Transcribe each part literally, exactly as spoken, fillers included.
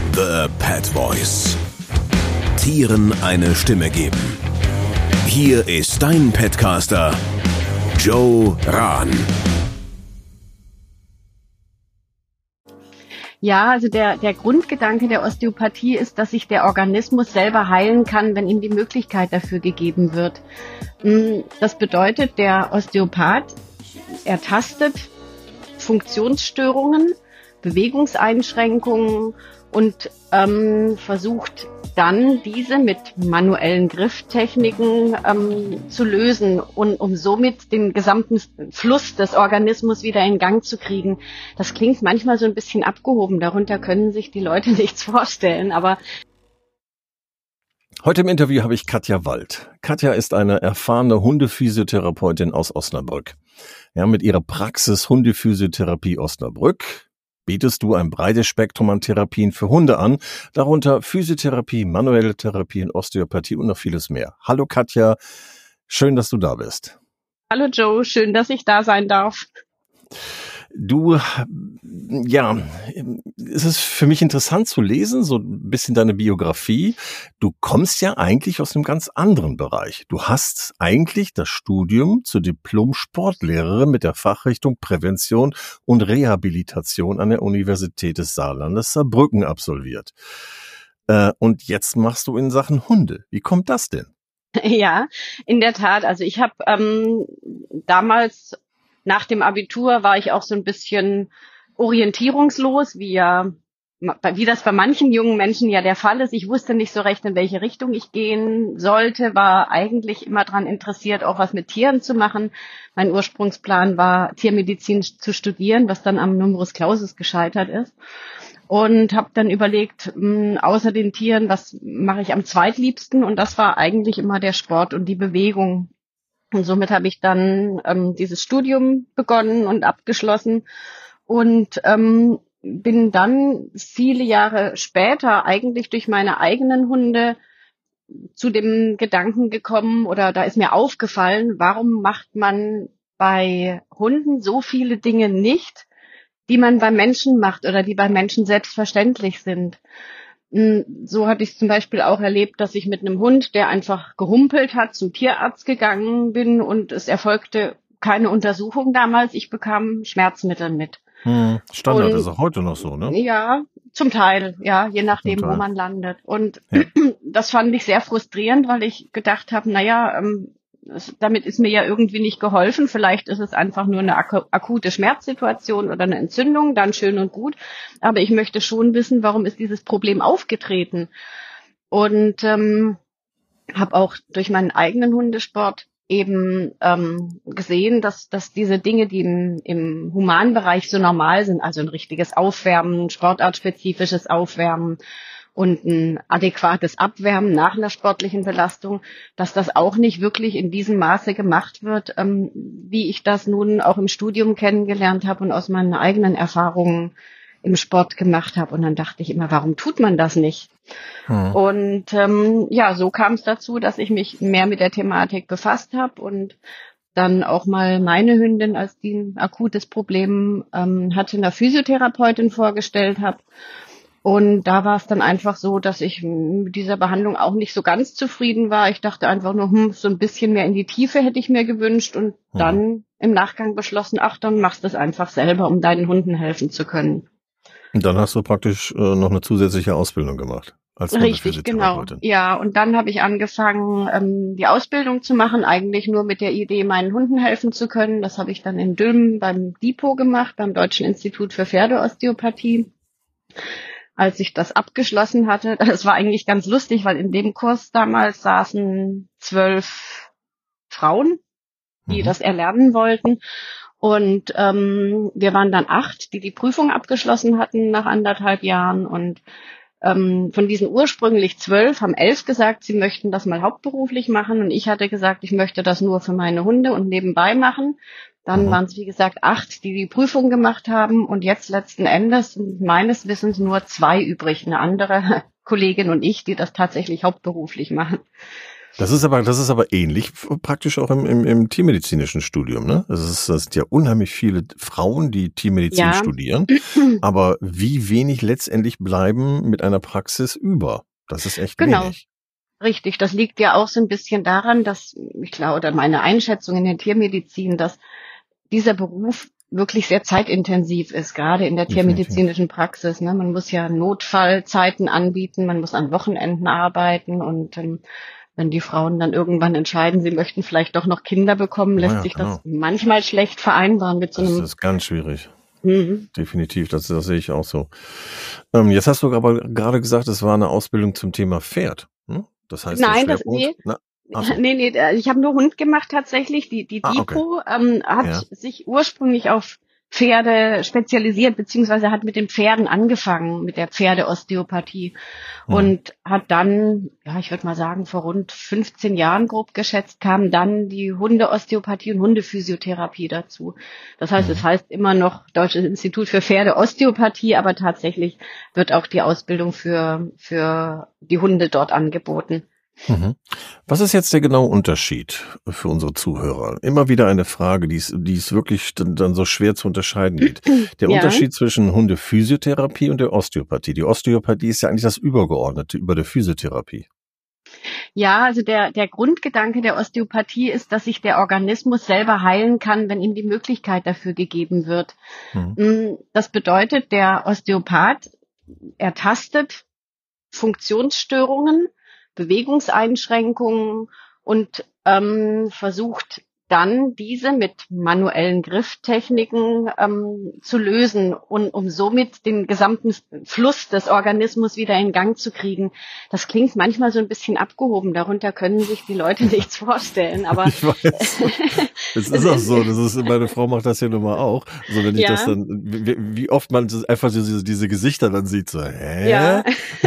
The Pet Voice. Tieren eine Stimme geben. Hier ist dein Petcaster, Joe Rahn. Ja, also der, der Grundgedanke der Osteopathie ist, dass sich der Organismus selber heilen kann, wenn ihm die Möglichkeit dafür gegeben wird. Das bedeutet, der Osteopath ertastet Funktionsstörungen, Bewegungseinschränkungen und ähm, versucht dann diese mit manuellen Grifftechniken ähm, zu lösen und um somit den gesamten Fluss des Organismus wieder in Gang zu kriegen. Das klingt manchmal so ein bisschen abgehoben, darunter können sich die Leute nichts vorstellen, aber heute im Interview habe ich Katja Wald. Katja ist eine erfahrene Hundephysiotherapeutin aus Osnabrück. Ja, mit ihrer Praxis Hundephysiotherapie Osnabrück bietest du ein breites Spektrum an Therapien für Hunde an, darunter Physiotherapie, manuelle Therapien, Osteopathie und noch vieles mehr. Hallo Katja, schön, dass du da bist. Hallo Joe, schön, dass ich da sein darf. Du, ja, es ist für mich interessant zu lesen, so ein bisschen deine Biografie. Du kommst ja eigentlich aus einem ganz anderen Bereich. Du hast eigentlich das Studium zur Diplom-Sportlehrerin mit der Fachrichtung Prävention und Rehabilitation an der Universität des Saarlandes Saarbrücken absolviert. Und jetzt machst du in Sachen Hunde. Wie kommt das denn? Ja, in der Tat. Also ich habe ähm, damals nach dem Abitur war ich auch so ein bisschen orientierungslos, wie ja, wie das bei manchen jungen Menschen ja der Fall ist. Ich wusste nicht so recht, in welche Richtung ich gehen sollte, war eigentlich immer daran interessiert, auch was mit Tieren zu machen. Mein Ursprungsplan war, Tiermedizin zu studieren, was dann am Numerus Clausus gescheitert ist. Und habe dann überlegt, mh, außer den Tieren, was mache ich am zweitliebsten? Und das war eigentlich immer der Sport und die Bewegung. Und somit habe ich dann ähm, dieses Studium begonnen und abgeschlossen und ähm, bin dann viele Jahre später eigentlich durch meine eigenen Hunde zu dem Gedanken gekommen oder da ist mir aufgefallen, warum macht man bei Hunden so viele Dinge nicht, die man bei Menschen macht oder die bei Menschen selbstverständlich sind. So hatte ich zum Beispiel auch erlebt, dass ich mit einem Hund, der einfach gehumpelt hat, zum Tierarzt gegangen bin und es erfolgte keine Untersuchung damals. Ich bekam Schmerzmittel mit. Hm, Standard und, ist auch heute noch so, ne? Ja, zum Teil, ja, je nachdem, wo man landet. Und ja. Das fand ich sehr frustrierend, weil ich gedacht habe, naja, ähm, damit ist mir ja irgendwie nicht geholfen. Vielleicht ist es einfach nur eine ak- akute Schmerzsituation oder eine Entzündung, dann schön und gut. Aber ich möchte schon wissen, warum ist dieses Problem aufgetreten? Und ähm, habe auch durch meinen eigenen Hundesport eben ähm, gesehen, dass dass diese Dinge, die im, im Humanbereich so normal sind, also ein richtiges Aufwärmen, sportartspezifisches Aufwärmen, und ein adäquates Abwärmen nach einer sportlichen Belastung, dass das auch nicht wirklich in diesem Maße gemacht wird, ähm, wie ich das nun auch im Studium kennengelernt habe und aus meinen eigenen Erfahrungen im Sport gemacht habe. Und dann dachte ich immer, warum tut man das nicht? Hm. Und ähm, ja, so kam es dazu, dass ich mich mehr mit der Thematik befasst habe und dann auch mal meine Hündin, als die ein akutes Problem ähm, hatte, einer Physiotherapeutin vorgestellt habe. Und da war es dann einfach so, dass ich mit dieser Behandlung auch nicht so ganz zufrieden war. Ich dachte einfach nur, hm, so ein bisschen mehr in die Tiefe hätte ich mir gewünscht und mhm. dann im Nachgang beschlossen, ach, dann machst du es einfach selber, um deinen Hunden helfen zu können. Und dann hast du praktisch äh, noch eine zusätzliche Ausbildung gemacht. Als Richtig, genau. Ja, und dann habe ich angefangen, ähm, die Ausbildung zu machen, eigentlich nur mit der Idee, meinen Hunden helfen zu können. Das habe ich dann in Dülmen beim DIPO gemacht, beim Deutschen Institut für Pferdeosteopathie. Als ich das abgeschlossen hatte, das war eigentlich ganz lustig, weil in dem Kurs damals saßen zwölf Frauen, die mhm. das erlernen wollten. Und ähm, wir waren dann acht, die die Prüfung abgeschlossen hatten nach anderthalb Jahren. Und ähm, von diesen ursprünglich zwölf haben elf gesagt, sie möchten das mal hauptberuflich machen. Und ich hatte gesagt, ich möchte das nur für meine Hunde und nebenbei machen. Dann mhm. waren es, wie gesagt, acht, die die Prüfung gemacht haben. Und jetzt letzten Endes sind meines Wissens nur zwei übrig. Eine andere Kollegin und ich, die das tatsächlich hauptberuflich machen. Das ist aber, das ist aber ähnlich praktisch auch im, im, im tiermedizinischen Studium, ne? Das ist, das sind ja unheimlich viele Frauen, die Tiermedizin ja. studieren, aber wie wenig letztendlich bleiben mit einer Praxis über. Das ist echt genau. wenig. Richtig, das liegt ja auch so ein bisschen daran, dass, ich glaube, oder meine Einschätzung in der Tiermedizin, dass dieser Beruf wirklich sehr zeitintensiv ist, gerade in der tiermedizinischen Praxis. Ne? Man muss ja Notfallzeiten anbieten, man muss an Wochenenden arbeiten und ähm, wenn die Frauen dann irgendwann entscheiden, sie möchten vielleicht doch noch Kinder bekommen, lässt ja, sich genau. das manchmal schlecht vereinbaren mit so einem... Das ist ganz schwierig. Mhm. Definitiv, das, das sehe ich auch so. Ähm, jetzt hast du aber gerade gesagt, es war eine Ausbildung zum Thema Pferd. Hm? Das heißt, Nein, das, nee, Na, so. nee, nee, ich habe nur Hund gemacht tatsächlich. Die, die ah, Dipro okay. ähm, hat ja. sich ursprünglich auf Pferde spezialisiert, beziehungsweise hat mit den Pferden angefangen, mit der Pferdeosteopathie hm. und hat dann, ja, ich würde mal sagen, vor rund fünfzehn Jahren grob geschätzt, kam dann die Hundeosteopathie und Hundephysiotherapie dazu. Das heißt, hm. es heißt immer noch Deutsches Institut für Pferdeosteopathie, aber tatsächlich wird auch die Ausbildung für, für die Hunde dort angeboten. Mhm. Was ist jetzt der genaue Unterschied für unsere Zuhörer? Immer wieder eine Frage, die es, die es wirklich dann so schwer zu unterscheiden geht. Der ja. Unterschied zwischen Hundephysiotherapie und der Osteopathie. Die Osteopathie ist ja eigentlich das Übergeordnete über der Physiotherapie. Ja, also der, der Grundgedanke der Osteopathie ist, dass sich der Organismus selber heilen kann, wenn ihm die Möglichkeit dafür gegeben wird. Mhm. Das bedeutet, der Osteopath ertastet Funktionsstörungen, Bewegungseinschränkungen und ähm, versucht dann diese mit manuellen Grifftechniken ähm, zu lösen und um somit den gesamten Fluss des Organismus wieder in Gang zu kriegen. Das klingt manchmal so ein bisschen abgehoben, darunter können sich die Leute nichts vorstellen, aber ich weiß. Es ist auch so, das ist, meine Frau macht das ja nun mal auch. Also wenn ich ja. das dann, wie, wie oft man einfach diese, diese Gesichter dann sieht, so, hä? Ja.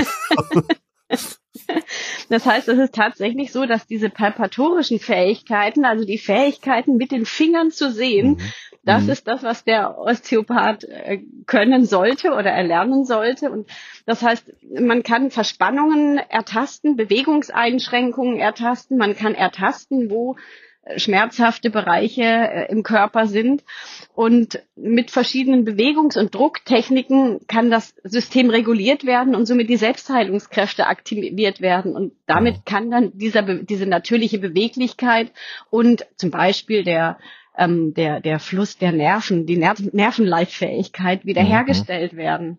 Das heißt, es ist tatsächlich so, dass diese palpatorischen Fähigkeiten, also die Fähigkeiten mit den Fingern zu sehen, mhm. das mhm. ist das, was der Osteopath können sollte oder erlernen sollte. Und das heißt, man kann Verspannungen ertasten, Bewegungseinschränkungen ertasten, man kann ertasten, wo schmerzhafte Bereiche äh, im Körper sind. Und mit verschiedenen Bewegungs- und Drucktechniken kann das System reguliert werden und somit die Selbstheilungskräfte aktiviert werden. Und damit kann dann dieser, diese natürliche Beweglichkeit und zum Beispiel der ähm, der der Fluss der Nerven, die Ner- Nervenleitfähigkeit wiederhergestellt mhm. werden.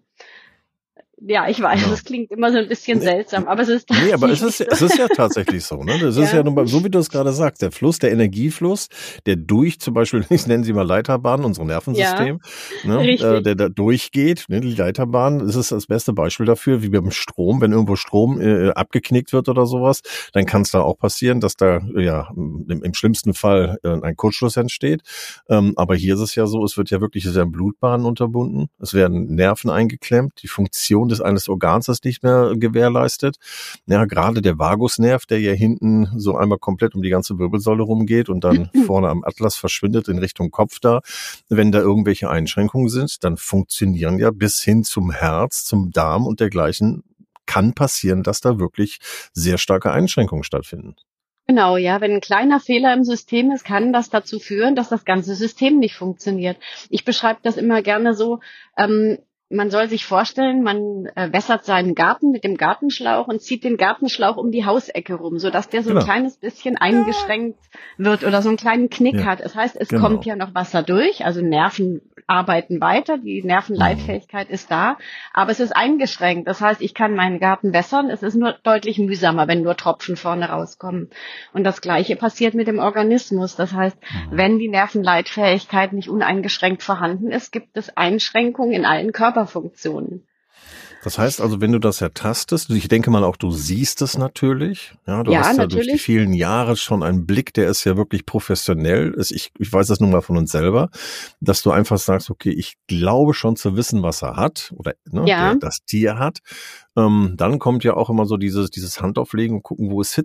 Ja, ich weiß, genau. Das klingt immer so ein bisschen nee, seltsam, aber es ist tatsächlich Nee, aber es ist, so. es ist ja tatsächlich so, ne? Das ja. ist ja nun mal, so wie du es gerade sagst, der Fluss, der Energiefluss, der durch zum Beispiel, ich nenne sie mal Leiterbahn, unser Nervensystem, ja, ne? äh, der da durchgeht, ne? Die Leiterbahn, das ist das beste Beispiel dafür, wie beim Strom, wenn irgendwo Strom äh, abgeknickt wird oder sowas, dann kann es da auch passieren, dass da, ja, im, im schlimmsten Fall äh, ein Kurzschluss entsteht. Ähm, aber hier ist es ja so, es wird ja wirklich, es werden Blutbahnen unterbunden, es werden Nerven eingeklemmt, die Funktion des eines Organs ist nicht mehr gewährleistet. Ja, gerade der Vagusnerv, der ja hinten so einmal komplett um die ganze Wirbelsäule rumgeht und dann vorne am Atlas verschwindet in Richtung Kopf da. Wenn da irgendwelche Einschränkungen sind, dann funktionieren ja bis hin zum Herz, zum Darm und dergleichen, kann passieren, dass da wirklich sehr starke Einschränkungen stattfinden. Genau, ja, wenn ein kleiner Fehler im System ist, kann das dazu führen, dass das ganze System nicht funktioniert. Ich beschreibe das immer gerne so, ähm, man soll sich vorstellen, man äh, wässert seinen Garten mit dem Gartenschlauch und zieht den Gartenschlauch um die Hausecke rum, sodass der so ein genau. kleines bisschen eingeschränkt wird oder so einen kleinen Knick ja. hat. Das heißt, es genau. kommt ja noch Wasser durch, also Nerven arbeiten weiter, die Nervenleitfähigkeit mhm. ist da, aber es ist eingeschränkt. Das heißt, ich kann meinen Garten wässern, es ist nur deutlich mühsamer, wenn nur Tropfen vorne rauskommen. Und das Gleiche passiert mit dem Organismus. Das heißt, mhm. wenn die Nervenleitfähigkeit nicht uneingeschränkt vorhanden ist, gibt es Einschränkungen in allen Körperfunktionen. Das heißt also, wenn du das ertastest, ich denke mal auch, du siehst es natürlich. Ja, du ja, hast ja natürlich. durch die vielen Jahre schon einen Blick, der ist ja wirklich professionell. Ich, ich weiß das nun mal von uns selber, dass du einfach sagst, okay, ich glaube schon zu wissen, was er hat oder ne, ja. der, das Tier hat. Ähm, dann kommt ja auch immer so dieses, dieses Handauflegen und gucken, wo ist Hitze.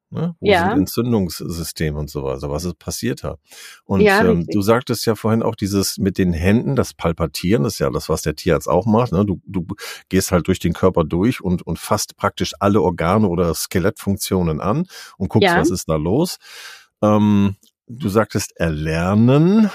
Ne? Wo Ja. sind Entzündungssysteme und so weiter? Was ist passiert da? Und Ja, ähm, richtig. du sagtest ja vorhin auch dieses mit den Händen, das Palpatieren, das ist ja das, was der Tierarzt auch macht. Ne? Du, du gehst halt durch den Körper durch und, und fasst praktisch alle Organe oder Skelettfunktionen an und guckst, Ja. was ist da los. Ähm, du sagtest erlernen.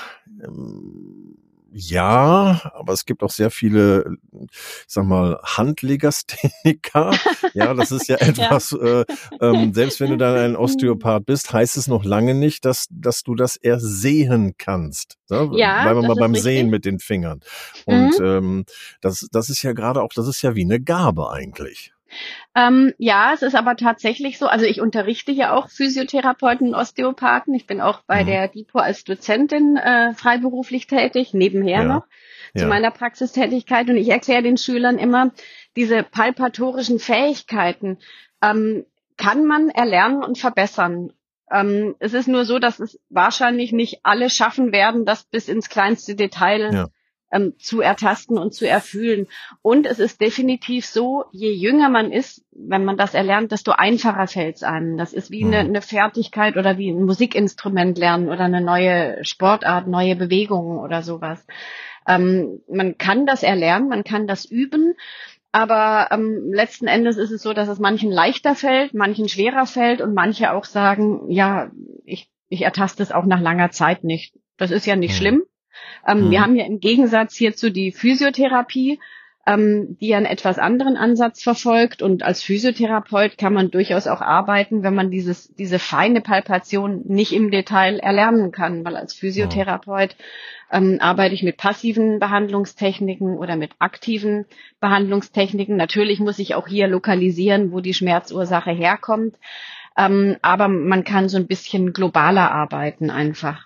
Ähm, Ja, aber es gibt auch sehr viele, ich sag mal, Handlegastheniker. Ja, das ist ja etwas, ja. Äh, ähm, selbst wenn du dann ein Osteopath bist, heißt es noch lange nicht, dass dass du das ersehen kannst. Ne? Ja, bleiben wir mal beim richtig. Sehen mit den Fingern. Und Mhm. ähm, das das ist ja gerade auch, das ist ja wie eine Gabe eigentlich. Ähm, ja, es ist aber tatsächlich so, also ich unterrichte ja auch Physiotherapeuten und Osteopathen. Ich bin auch bei mhm. der DIPO als Dozentin äh, freiberuflich tätig, nebenher ja. noch zu ja. meiner Praxistätigkeit. Und ich erkläre den Schülern immer, diese palpatorischen Fähigkeiten ähm, kann man erlernen und verbessern. Ähm, es ist nur so, dass es wahrscheinlich nicht alle schaffen werden, das bis ins kleinste Detail ja. ähm, zu ertasten und zu erfühlen. Und es ist definitiv so, je jünger man ist, wenn man das erlernt, desto einfacher fällt es einem. Das ist wie mhm. eine, eine Fertigkeit oder wie ein Musikinstrument lernen oder eine neue Sportart, neue Bewegungen oder sowas. Ähm, man kann das erlernen, man kann das üben. Aber ähm, letzten Endes ist es so, dass es manchen leichter fällt, manchen schwerer fällt und manche auch sagen, ja, ich, ich ertaste es auch nach langer Zeit nicht. Das ist ja nicht mhm. schlimm. Ähm, mhm. Wir haben ja im Gegensatz hierzu die Physiotherapie, ähm, die einen etwas anderen Ansatz verfolgt. Und als Physiotherapeut kann man durchaus auch arbeiten, wenn man dieses diese feine Palpation nicht im Detail erlernen kann. Weil als Physiotherapeut ähm, arbeite ich mit passiven Behandlungstechniken oder mit aktiven Behandlungstechniken. Natürlich muss ich auch hier lokalisieren, wo die Schmerzursache herkommt. Ähm, aber man kann so ein bisschen globaler arbeiten einfach.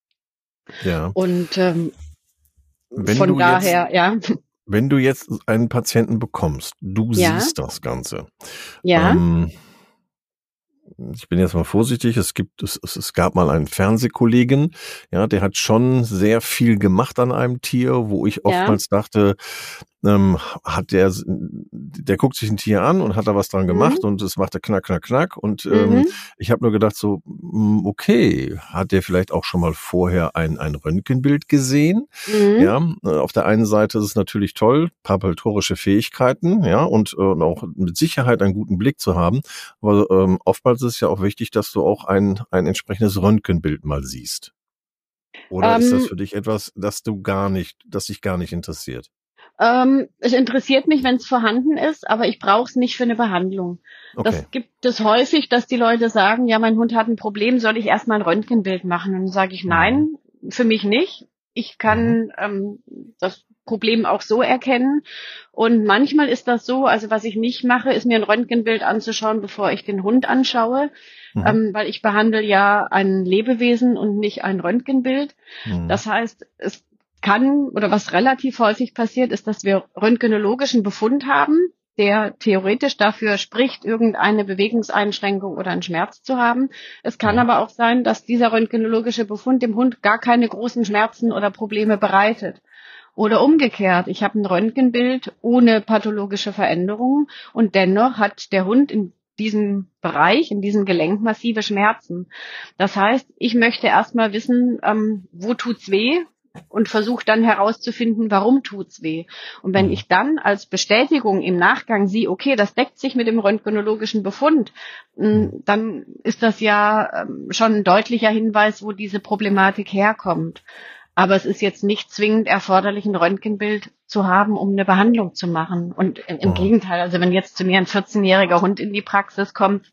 Ja. Und ähm, wenn von du daher, jetzt, ja. Wenn du jetzt einen Patienten bekommst, du ja. siehst das Ganze. Ja. Ähm, ich bin jetzt mal vorsichtig, es gibt, es, es gab mal einen Fernsehkollegen, ja, der hat schon sehr viel gemacht an einem Tier, wo ich oftmals ja. dachte, ähm, hat der, der guckt sich ein Tier an und hat da was dran gemacht mhm. und es machte knack, knack, knack und ähm, mhm. ich habe nur gedacht so, okay, hat der vielleicht auch schon mal vorher ein, ein Röntgenbild gesehen? Mhm. Ja, auf der einen Seite ist es natürlich toll, palpatorische Fähigkeiten, ja, und, und auch mit Sicherheit einen guten Blick zu haben, aber ähm, oftmals ist es ja auch wichtig, dass du auch ein, ein entsprechendes Röntgenbild mal siehst. Oder ähm, ist das für dich etwas, das du gar nicht, das dich gar nicht interessiert? Ähm, es interessiert mich, wenn es vorhanden ist, aber ich brauche es nicht für eine Behandlung. Okay. Das gibt es häufig, dass die Leute sagen, ja, mein Hund hat ein Problem, soll ich erstmal ein Röntgenbild machen? Und dann sage ich, nein, mhm. für mich nicht. Ich kann mhm. ähm, das Problem auch so erkennen. Und manchmal ist das so, also was ich nicht mache, ist mir ein Röntgenbild anzuschauen, bevor ich den Hund anschaue, mhm. ähm, weil ich behandle ja ein Lebewesen und nicht ein Röntgenbild. Mhm. Das heißt, es kann, oder was relativ häufig passiert, ist, dass wir röntgenologischen Befund haben, der theoretisch dafür spricht, irgendeine Bewegungseinschränkung oder einen Schmerz zu haben. Es kann ja. aber auch sein, dass dieser röntgenologische Befund dem Hund gar keine großen Schmerzen oder Probleme bereitet. Oder umgekehrt, ich habe ein Röntgenbild ohne pathologische Veränderungen und dennoch hat der Hund in diesem Bereich, in diesem Gelenk massive Schmerzen. Das heißt, ich möchte erstmal wissen, ähm, wo tut's weh? Und versuche dann herauszufinden, warum tut's weh. Und wenn ich dann als Bestätigung im Nachgang sehe, okay, das deckt sich mit dem röntgenologischen Befund, dann ist das ja schon ein deutlicher Hinweis, wo diese Problematik herkommt. Aber es ist jetzt nicht zwingend erforderlich, ein Röntgenbild zu haben, um eine Behandlung zu machen. Und im Gegenteil, also wenn jetzt zu mir ein vierzehnjähriger Hund in die Praxis kommt,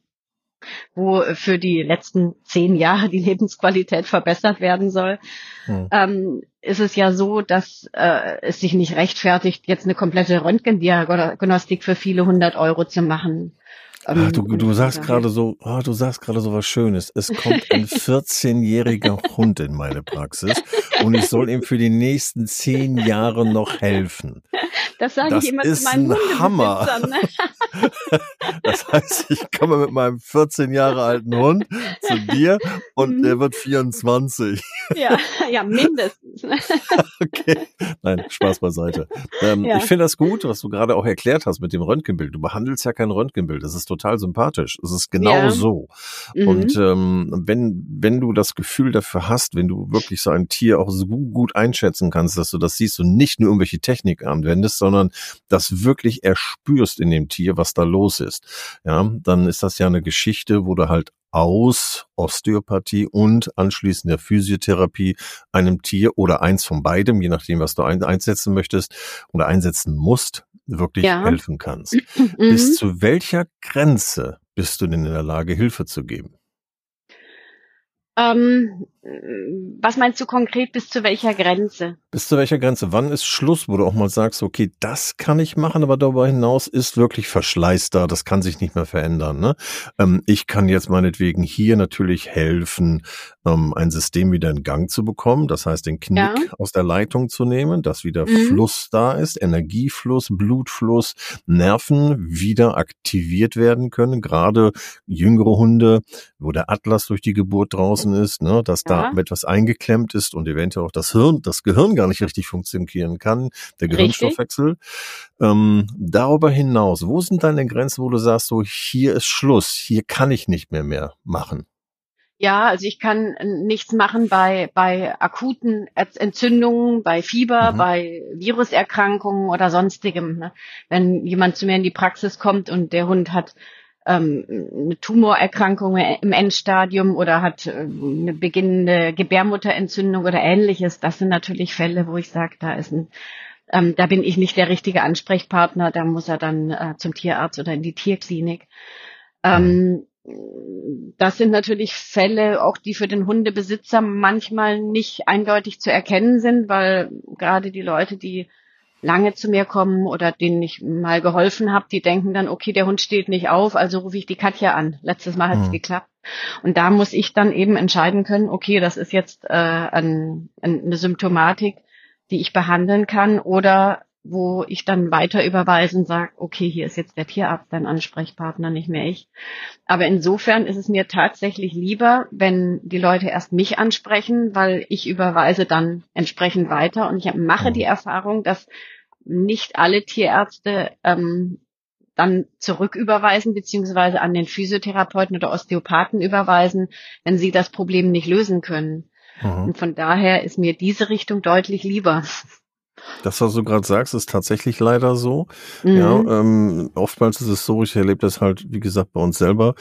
wo für die letzten zehn Jahre die Lebensqualität verbessert werden soll, hm. ähm, ist es ja so, dass äh, es sich nicht rechtfertigt, jetzt eine komplette Röntgendiagnostik für viele hundert Euro zu machen. Ähm, Ach, du du sagst gerade so, oh, du sagst gerade so was Schönes. Es kommt ein vierzehnjähriger Hund in meine Praxis und ich soll ihm für die nächsten zehn Jahre noch helfen. Das sage ich immer zu meinen Hundebesitzern. Ne? Das heißt, ich komme mit meinem vierzehn Jahre alten Hund zu dir und mhm. der wird vierundzwanzig. Ja, ja, mindestens. Okay, nein, Spaß beiseite. Ähm, ja. Ich finde das gut, was du gerade auch erklärt hast mit dem Röntgenbild. Du behandelst ja kein Röntgenbild, das ist total sympathisch. Es ist genau ja. so. Mhm. Und ähm, wenn wenn du das Gefühl dafür hast, wenn du wirklich so ein Tier auch so gut einschätzen kannst, dass du das siehst und nicht nur irgendwelche Technik anwendest, sondern das wirklich erspürst in dem Tier, was da los ist, ja, dann ist das ja eine Geschichte, wo du halt aus Osteopathie und anschließend der Physiotherapie einem Tier oder eins von beidem, je nachdem, was du ein, einsetzen möchtest oder einsetzen musst, wirklich ja. helfen kannst. Mhm. Bis zu welcher Grenze bist du denn in der Lage, Hilfe zu geben? Ähm, was meinst du konkret, bis zu welcher Grenze? Bis zu welcher Grenze? Wann ist Schluss, wo du auch mal sagst, okay, das kann ich machen, aber darüber hinaus ist wirklich Verschleiß da, das kann sich nicht mehr verändern. Ne? Ähm, ich kann jetzt meinetwegen hier natürlich helfen, ähm, ein System wieder in Gang zu bekommen, das heißt den Knick ja. aus der Leitung zu nehmen, dass wieder mhm. Fluss da ist, Energiefluss, Blutfluss, Nerven wieder aktiviert werden können, gerade jüngere Hunde, wo der Atlas durch die Geburt draußen ist, ne, dass ja. da etwas eingeklemmt ist und eventuell auch das Hirn, das Gehirn gar nicht richtig funktionieren kann, der Gehirnstoffwechsel. Ähm, darüber hinaus, wo sind deine Grenzen, wo du sagst, so hier ist Schluss, hier kann ich nicht mehr mehr machen? Ja, also ich kann nichts machen bei bei akuten Entzündungen, bei Fieber, mhm. bei Viruserkrankungen oder sonstigem. Ne? Wenn jemand zu mir in die Praxis kommt und der Hund hat ähm, eine Tumorerkrankung im Endstadium oder hat äh, eine beginnende Gebärmutterentzündung oder Ähnliches, das sind natürlich Fälle, wo ich sage, da ist ein ähm, da bin ich nicht der richtige Ansprechpartner, da muss er dann äh, zum Tierarzt oder in die Tierklinik. Ähm, Das sind natürlich Fälle, auch die für den Hundebesitzer manchmal nicht eindeutig zu erkennen sind, weil gerade die Leute, die lange zu mir kommen oder denen ich mal geholfen habe, die denken dann, okay, der Hund steht nicht auf, also rufe ich die Katja an. Letztes Mal hat es mhm. geklappt. Und da muss ich dann eben entscheiden können, okay, das ist jetzt äh, ein, eine Symptomatik, die ich behandeln kann oder wo ich dann weiter überweise und sage, okay, hier ist jetzt der Tierarzt dein Ansprechpartner, nicht mehr ich. Aber insofern ist es mir tatsächlich lieber, wenn die Leute erst mich ansprechen, weil ich überweise dann entsprechend weiter. Und ich mache die Erfahrung, dass nicht alle Tierärzte ähm, dann zurücküberweisen, beziehungsweise an den Physiotherapeuten oder Osteopathen überweisen, wenn sie das Problem nicht lösen können. Mhm. Und von daher ist mir diese Richtung deutlich lieber. Das, was du gerade sagst, ist tatsächlich leider so. Mhm. Ja, ähm, oftmals ist es so, ich erlebe das halt, wie gesagt, bei uns selber,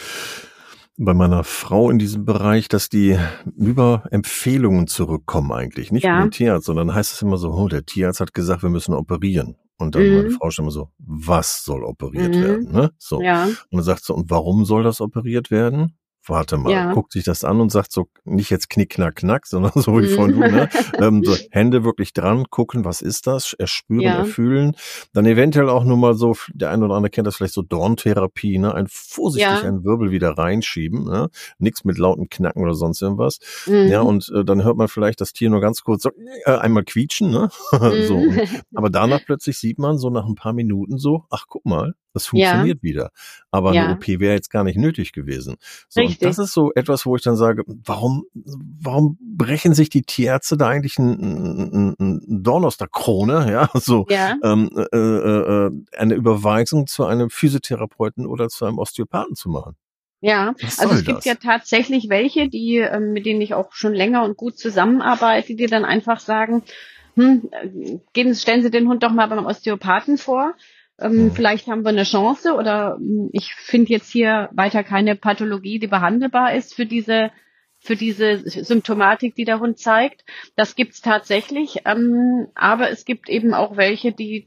bei meiner Frau in diesem Bereich, dass die über Empfehlungen zurückkommen eigentlich. Nicht ja. über den Tierarzt, sondern heißt es immer so, oh, der Tierarzt hat gesagt, wir müssen operieren. Und dann mhm. meine Frau schon immer so, was soll operiert mhm. werden? Ne? So. Ja. Und dann sagt sie, und warum soll das operiert werden? Warte mal, ja. guckt sich das an und sagt so, nicht jetzt knick, knack, knack, sondern so wie von du, ne? ähm, so Hände wirklich dran, gucken, was ist das, erspüren, ja. erfühlen. Dann eventuell auch nur mal so, der eine oder andere kennt das vielleicht so Dorntherapie, ne? Ein vorsichtig ja. einen Wirbel wieder reinschieben, ne? Nichts mit lauten Knacken oder sonst irgendwas. Mhm. Ja, und äh, dann hört man vielleicht das Tier nur ganz kurz so, äh, einmal quietschen, ne? Mhm. so. Aber danach plötzlich sieht man so nach ein paar Minuten so, ach, guck mal, das funktioniert ja. wieder. Aber ja. eine O P wäre jetzt gar nicht nötig gewesen. So, und das ist so etwas, wo ich dann sage, warum, warum brechen sich die Tierärzte da eigentlich ein, ein, ein Dorn aus der Krone, ja, so, ja. Ähm, äh, äh, eine Überweisung zu einem Physiotherapeuten oder zu einem Osteopathen zu machen? Ja, also es gibt das? ja tatsächlich welche, die, äh, mit denen ich auch schon länger und gut zusammenarbeite, die dann einfach sagen, hm, gehen, stellen Sie den Hund doch mal beim Osteopathen vor. Ähm, mhm. Vielleicht haben wir eine Chance oder ich finde jetzt hier weiter keine Pathologie, die behandelbar ist für diese für diese Symptomatik, die der Hund zeigt. Das gibt's tatsächlich, ähm, aber es gibt eben auch welche, die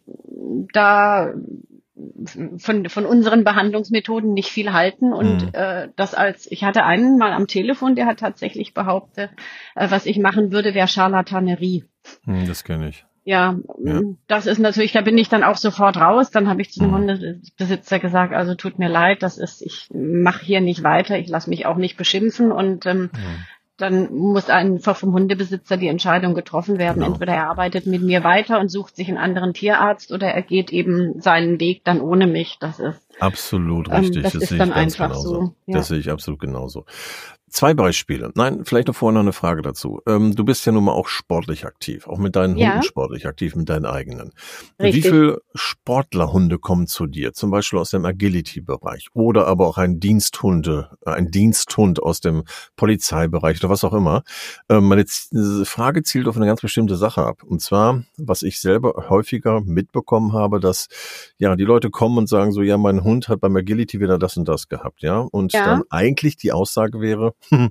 da von von unseren Behandlungsmethoden nicht viel halten und mhm. äh, das als ich hatte einen mal am Telefon, der hat tatsächlich behauptet, äh, was ich machen würde, wäre Scharlatanerie. Mhm, das kenne ich. Ja, ja, das ist natürlich, da bin ich dann auch sofort raus. Dann habe ich zu dem mhm. Hundebesitzer gesagt, also tut mir leid, das ist, ich mache hier nicht weiter, ich lasse mich auch nicht beschimpfen und ähm, mhm. dann muss einfach vom Hundebesitzer die Entscheidung getroffen werden. Genau. Entweder er arbeitet mit mir weiter und sucht sich einen anderen Tierarzt oder er geht eben seinen Weg dann ohne mich. Das ist absolut richtig. Ähm, das, das ist sehe dann ich ganz einfach genauso. so. Ja. Das sehe ich absolut genauso. Zwei Beispiele. Nein, vielleicht noch vorher noch eine Frage dazu. Ähm, du bist ja nun mal auch sportlich aktiv, auch mit deinen Ja. Hunden sportlich aktiv, mit deinen eigenen. Richtig. Wie viele Sportlerhunde kommen zu dir? Zum Beispiel aus dem Agility-Bereich oder aber auch ein Diensthunde, ein Diensthund aus dem Polizeibereich oder was auch immer. Ähm, meine Z- Frage zielt auf eine ganz bestimmte Sache ab. Und zwar, was ich selber häufiger mitbekommen habe, dass ja die Leute kommen und sagen so, ja, mein Hund hat beim Agility wieder das und das gehabt, ja. Und Ja. dann eigentlich die Aussage wäre,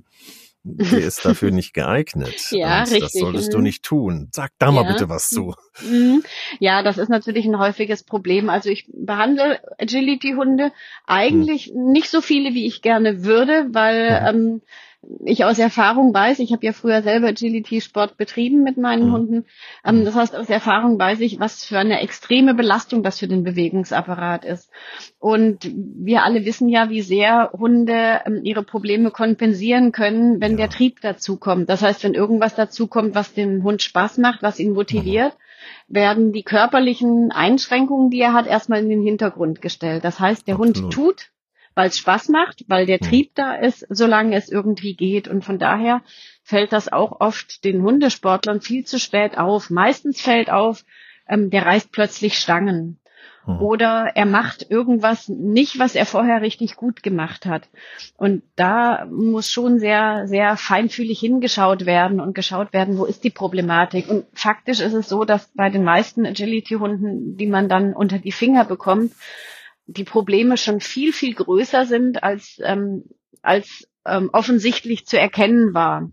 der ist dafür nicht geeignet. Ja, und richtig. Das solltest du Mhm. nicht tun. Sag da mal Ja. bitte was zu. Mhm. Ja, das ist natürlich ein häufiges Problem. Also ich behandle Agility-Hunde eigentlich hm. nicht so viele, wie ich gerne würde, weil hm. ähm, ich aus Erfahrung weiß, ich habe ja früher selber Agility-Sport betrieben mit meinen hm. Hunden. Ähm, das heißt, aus Erfahrung weiß ich, was für eine extreme Belastung das für den Bewegungsapparat ist. Und wir alle wissen ja, wie sehr Hunde ähm, ihre Probleme kompensieren können, wenn ja. der Trieb dazukommt. Das heißt, wenn irgendwas dazukommt, was dem Hund Spaß macht, was ihn motiviert, hm. werden die körperlichen Einschränkungen, die er hat, erstmal in den Hintergrund gestellt. Das heißt, der Absolut. Hund tut, weil es Spaß macht, weil der Trieb da ist, solange es irgendwie geht. Und von daher fällt das auch oft den Hundesportlern viel zu spät auf. Meistens fällt auf, ähm, der reißt plötzlich Stangen. Hm. Oder er macht irgendwas nicht, was er vorher richtig gut gemacht hat. Und da muss schon sehr, sehr feinfühlig hingeschaut werden und geschaut werden, wo ist die Problematik. Und faktisch ist es so, dass bei den meisten Agility-Hunden, die man dann unter die Finger bekommt, die Probleme schon viel, viel größer sind, als, ähm, als ähm, offensichtlich zu erkennen war.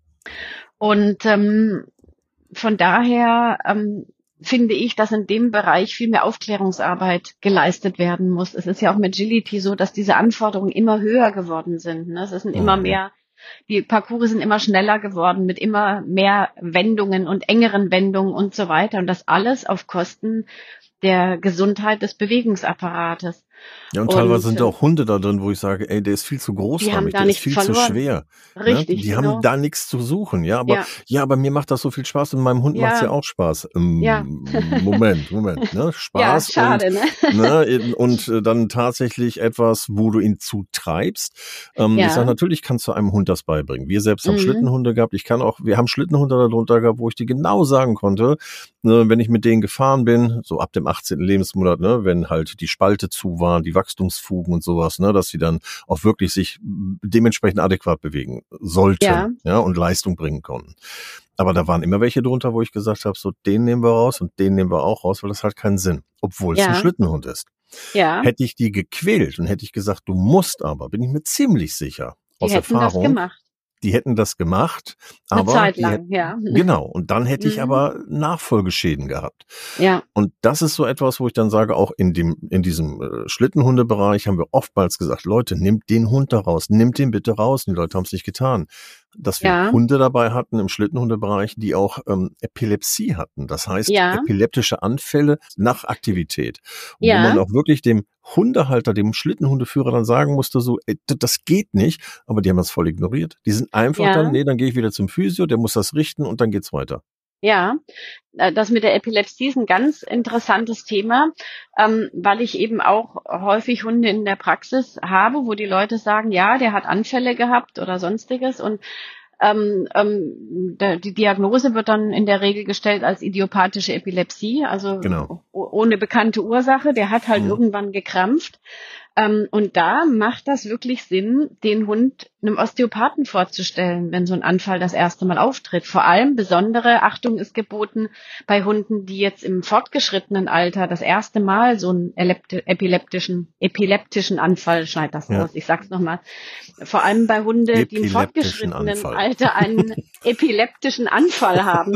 Und ähm, von daher ähm, finde ich, dass in dem Bereich viel mehr Aufklärungsarbeit geleistet werden muss. Es ist ja auch mit Agility so, dass diese Anforderungen immer höher geworden sind. Ne? Es sind immer mehr, die Parcours sind immer schneller geworden, mit immer mehr Wendungen und engeren Wendungen und so weiter. Und das alles auf Kosten der Gesundheit des Bewegungsapparates. Ja, und teilweise und, sind da auch Hunde da drin, wo ich sage, ey, der ist viel zu großarmig, der ist viel verloren. zu schwer. Richtig, ne? Die genau. haben da nichts zu suchen, ja, aber ja. ja, aber mir macht das so viel Spaß und meinem Hund ja. macht's ja auch Spaß. Ähm, ja. Moment, Moment, ne? Spaß ja, schade, und, ne? ne? und äh, dann tatsächlich etwas, wo du ihn zutreibst. Ähm, ja. Ich sage, natürlich kannst du einem Hund das beibringen. Wir selbst haben mhm. Schlittenhunde gehabt. Ich kann auch, wir haben Schlittenhunde darunter gehabt, wo ich dir genau sagen konnte, ne, wenn ich mit denen gefahren bin, so ab dem achtzehnten Lebensmonat, ne, wenn halt die Spalte zu waren, die Wachstumsfugen und sowas, ne, dass sie dann auch wirklich sich dementsprechend adäquat bewegen sollten, ja, ja und Leistung bringen konnten. Aber da waren immer welche drunter, wo ich gesagt habe, so den nehmen wir raus und den nehmen wir auch raus, weil das hat keinen Sinn, obwohl es ja. ein Schlittenhund ist. Ja. Hätte ich die gequält und hätte ich gesagt, du musst aber, bin ich mir ziemlich sicher, die aus hätten Erfahrung. Das gemacht. Die hätten das gemacht, aber eine Zeit lang, hätten, ja. Genau. Und dann hätte ich mhm. aber Nachfolgeschäden gehabt. Ja. Und das ist so etwas, wo ich dann sage, auch in dem in diesem äh, Schlittenhundebereich haben wir oftmals gesagt, Leute, nehmt den Hund da raus, nehmt den bitte raus. Und die Leute haben es nicht getan. Dass wir ja. Hunde dabei hatten im Schlittenhundebereich, die auch ähm, Epilepsie hatten. Das heißt, ja. epileptische Anfälle nach Aktivität. Ja. Wo man auch wirklich dem Hundehalter, dem Schlittenhundeführer dann sagen musste, so, ey, das geht nicht. Aber die haben das voll ignoriert. Die sind einfach ja. dann, nee, dann gehe ich wieder zum Physio, der muss das richten und dann geht's weiter. Ja, das mit der Epilepsie ist ein ganz interessantes Thema, ähm, weil ich eben auch häufig Hunde in der Praxis habe, wo die Leute sagen, ja, der hat Anfälle gehabt oder sonstiges und ähm, ähm, der, die Diagnose wird dann in der Regel gestellt als idiopathische Epilepsie, also genau. ohne bekannte Ursache, der hat halt mhm. irgendwann gekrampft. Ähm, und da macht das wirklich Sinn, den Hund einem Osteopathen vorzustellen, wenn so ein Anfall das erste Mal auftritt. Vor allem besondere Achtung ist geboten bei Hunden, die jetzt im fortgeschrittenen Alter das erste Mal so einen epileptischen, epileptischen Anfall, schneid das ja. aus, ich sag's nochmal, vor allem bei Hunden, die im fortgeschrittenen Anfall. Alter einen epileptischen Anfall haben.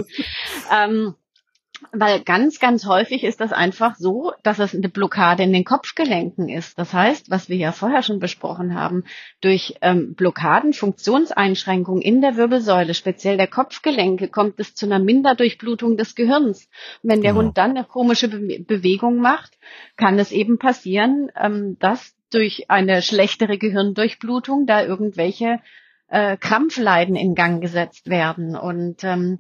ähm, Weil ganz, ganz häufig ist das einfach so, dass es eine Blockade in den Kopfgelenken ist. Das heißt, was wir ja vorher schon besprochen haben, durch ähm, Blockaden, Funktionseinschränkungen in der Wirbelsäule, speziell der Kopfgelenke, kommt es zu einer Minderdurchblutung des Gehirns. Und wenn der genau. Hund dann eine komische Be- Bewegung macht, kann es eben passieren, ähm, dass durch eine schlechtere Gehirndurchblutung da irgendwelche äh, Krampfleiden in Gang gesetzt werden. Und ähm,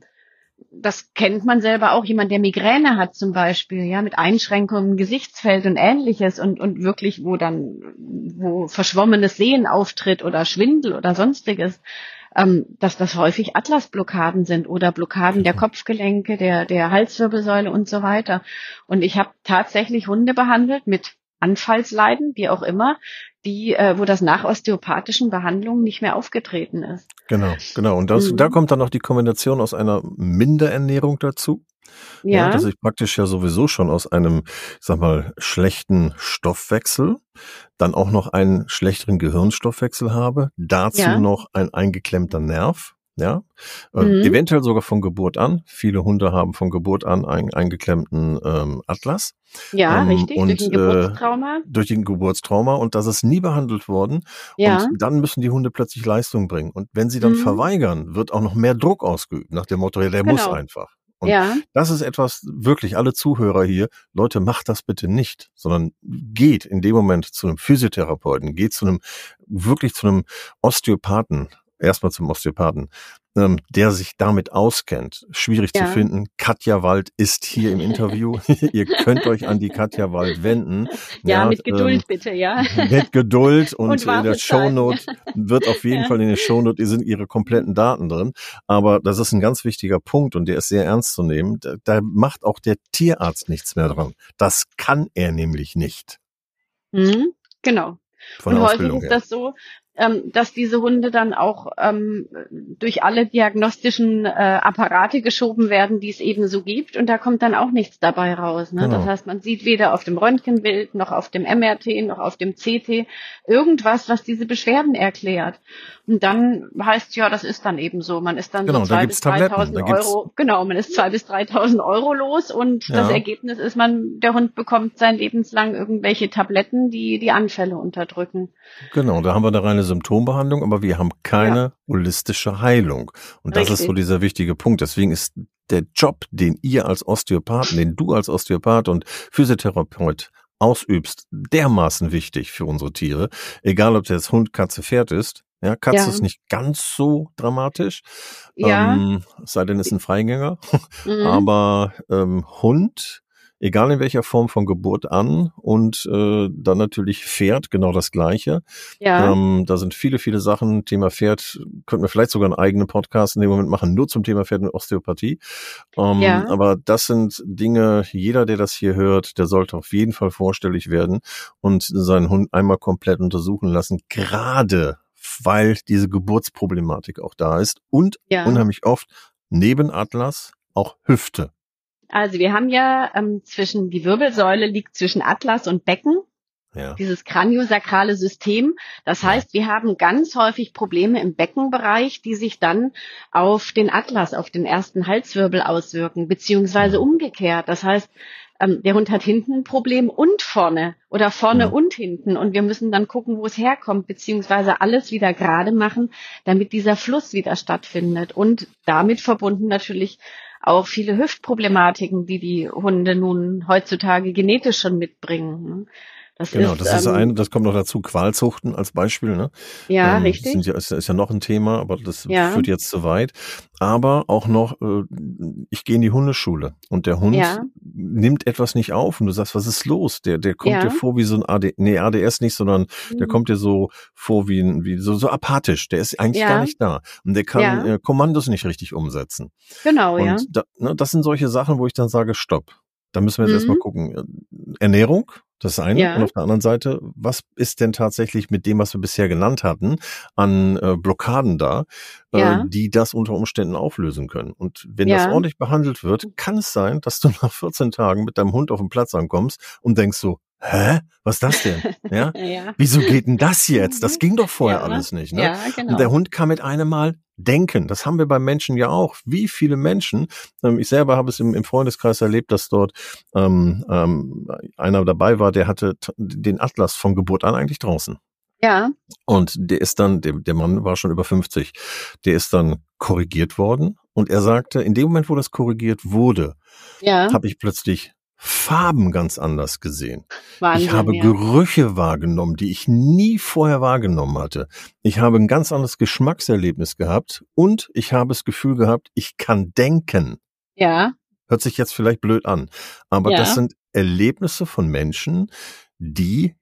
das kennt man selber auch, jemand, der Migräne hat zum Beispiel, ja, mit Einschränkungen im Gesichtsfeld und Ähnliches und und wirklich, wo dann, wo verschwommenes Sehen auftritt oder Schwindel oder sonstiges, ähm, dass das häufig Atlasblockaden sind oder Blockaden der Kopfgelenke, der der Halswirbelsäule und so weiter. Und ich habe tatsächlich Hunde behandelt mit Anfallsleiden, wie auch immer, die, äh, wo das nach osteopathischen Behandlungen nicht mehr aufgetreten ist. Genau, genau. Und das, mhm. da kommt dann noch die Kombination aus einer Minderernährung dazu. Ja. ja, dass ich praktisch ja sowieso schon aus einem, ich sag mal, schlechten Stoffwechsel dann auch noch einen schlechteren Gehirnstoffwechsel habe, dazu ja. noch ein eingeklemmter Nerv, ja, mhm. äh, eventuell sogar von Geburt an. Viele Hunde haben von Geburt an einen eingeklemmten ähm, Atlas. Ja, ähm, richtig, und, durch ein Geburtstrauma. Äh, durch den Geburtstrauma und das ist nie behandelt worden. Ja. Und dann müssen die Hunde plötzlich Leistung bringen. Und wenn sie dann mhm. verweigern, wird auch noch mehr Druck ausgeübt, nach dem Motto, ja, der genau. muss einfach. Und ja. das ist etwas, wirklich alle Zuhörer hier, Leute, macht das bitte nicht, sondern geht in dem Moment zu einem Physiotherapeuten, geht zu einem, wirklich zu einem Osteopathen, erstmal zum Osteopathen, ähm, der sich damit auskennt. Schwierig ja. zu finden. Katja Wald ist hier im Interview. Ihr könnt euch an die Katja Wald wenden. Ja, ja mit Geduld ähm, bitte, ja. Mit Geduld und, und in der Shownote wird auf jeden ja. Fall in der Shownote sind ihre kompletten Daten drin. Aber das ist ein ganz wichtiger Punkt und der ist sehr ernst zu nehmen. Da, da macht auch der Tierarzt nichts mehr dran. Das kann er nämlich nicht. Mhm, genau. Von und der häufig Ausbildung ist her. das so, ähm, dass diese Hunde dann auch ähm, durch alle diagnostischen äh, Apparate geschoben werden, die es eben so gibt. Und da kommt dann auch nichts dabei raus. Ne? Genau. Das heißt, man sieht weder auf dem Röntgenbild, noch auf dem M R T, noch auf dem C T irgendwas, was diese Beschwerden erklärt. Und dann heißt ja, das ist dann eben so. Man ist dann genau, so zwei bis dreitausend Euro. Genau, man ist zwei bis dreitausend Euro los und ja. das Ergebnis ist, man, der Hund bekommt sein lebenslang irgendwelche Tabletten, die die Anfälle unterdrücken. Genau, da haben wir eine reine Symptombehandlung, aber wir haben keine ja. holistische Heilung. Und das Richtig. ist so dieser wichtige Punkt. Deswegen ist der Job, den ihr als Osteopathen, den du als Osteopath und Physiotherapeut ausübst, dermaßen wichtig für unsere Tiere. Egal, ob der jetzt Hund, Katze, Pferd ist. Ja, Katze ja. ist nicht ganz so dramatisch. Ja. Ähm, es sei denn, es ist ein Freigänger. Mhm. Aber ähm, Hund, egal in welcher Form von Geburt an und äh, dann natürlich Pferd, genau das Gleiche. Ja. Ähm, da sind viele, viele Sachen. Thema Pferd, könnten wir vielleicht sogar einen eigenen Podcast in dem Moment machen, nur zum Thema Pferd und Osteopathie. Ähm, ja. Aber das sind Dinge, jeder, der das hier hört, der sollte auf jeden Fall vorstellig werden und seinen Hund einmal komplett untersuchen lassen, gerade weil diese Geburtsproblematik auch da ist und ja. unheimlich oft neben Atlas auch Hüfte. Also wir haben ja ähm, zwischen, die Wirbelsäule liegt zwischen Atlas und Becken, ja. dieses kraniosakrale System. Das heißt, wir haben ganz häufig Probleme im Beckenbereich, die sich dann auf den Atlas, auf den ersten Halswirbel auswirken, beziehungsweise ja. umgekehrt. Das heißt, ähm, der Hund hat hinten ein Problem und vorne oder vorne ja. und hinten. Und wir müssen dann gucken, wo es herkommt, beziehungsweise alles wieder gerade machen, damit dieser Fluss wieder stattfindet. Und damit verbunden natürlich auch viele Hüftproblematiken, die die Hunde nun heutzutage genetisch schon mitbringen. Das genau, ist, das ist ähm, ein, das kommt noch dazu, Qualzuchten als Beispiel, ne? Ja, ähm, richtig. Sind ja, ist, ist ja noch ein Thema, aber das ja. führt jetzt zu weit. Aber auch noch, äh, ich gehe in die Hundeschule und der Hund ja. nimmt etwas nicht auf und du sagst, was ist los? Der, der kommt ja. dir vor wie so ein A D, nee, A D S nicht, sondern mhm. der kommt dir so vor wie, ein, wie so, so apathisch. Der ist eigentlich ja. gar nicht da und der kann ja. äh, Kommandos nicht richtig umsetzen. Genau, und ja. Da, ne, das sind solche Sachen, wo ich dann sage, stopp. Da müssen wir jetzt mhm. erstmal gucken. Ernährung, das ist eine. Ja. Und auf der anderen Seite, was ist denn tatsächlich mit dem, was wir bisher genannt hatten, an äh, Blockaden da, ja. äh, die das unter Umständen auflösen können? Und wenn ja. das ordentlich behandelt wird, kann es sein, dass du nach vierzehn Tagen mit deinem Hund auf den Platz ankommst und denkst so, hä? Was ist das denn? Ja? ja. Wieso geht denn das jetzt? Das ging doch vorher ja. alles nicht. Ne? Ja, genau. Und der Hund kann mit einem Mal denken. Das haben wir beim Menschen ja auch. Wie viele Menschen, ähm, ich selber habe es im, im Freundeskreis erlebt, dass dort ähm, ähm, einer dabei war, der hatte t- den Atlas von Geburt an eigentlich draußen. Ja. Und der ist dann, der, der Mann war schon über fünfzig, der ist dann korrigiert worden und er sagte, in dem Moment, wo das korrigiert wurde, ja. habe ich plötzlich Farben ganz anders gesehen. Wahnsinn, ich habe ja. Gerüche wahrgenommen, die ich nie vorher wahrgenommen hatte. Ich habe ein ganz anderes Geschmackserlebnis gehabt und ich habe das Gefühl gehabt, ich kann denken. Ja. Hört sich jetzt vielleicht blöd an, aber Ja. das sind Erlebnisse von Menschen, die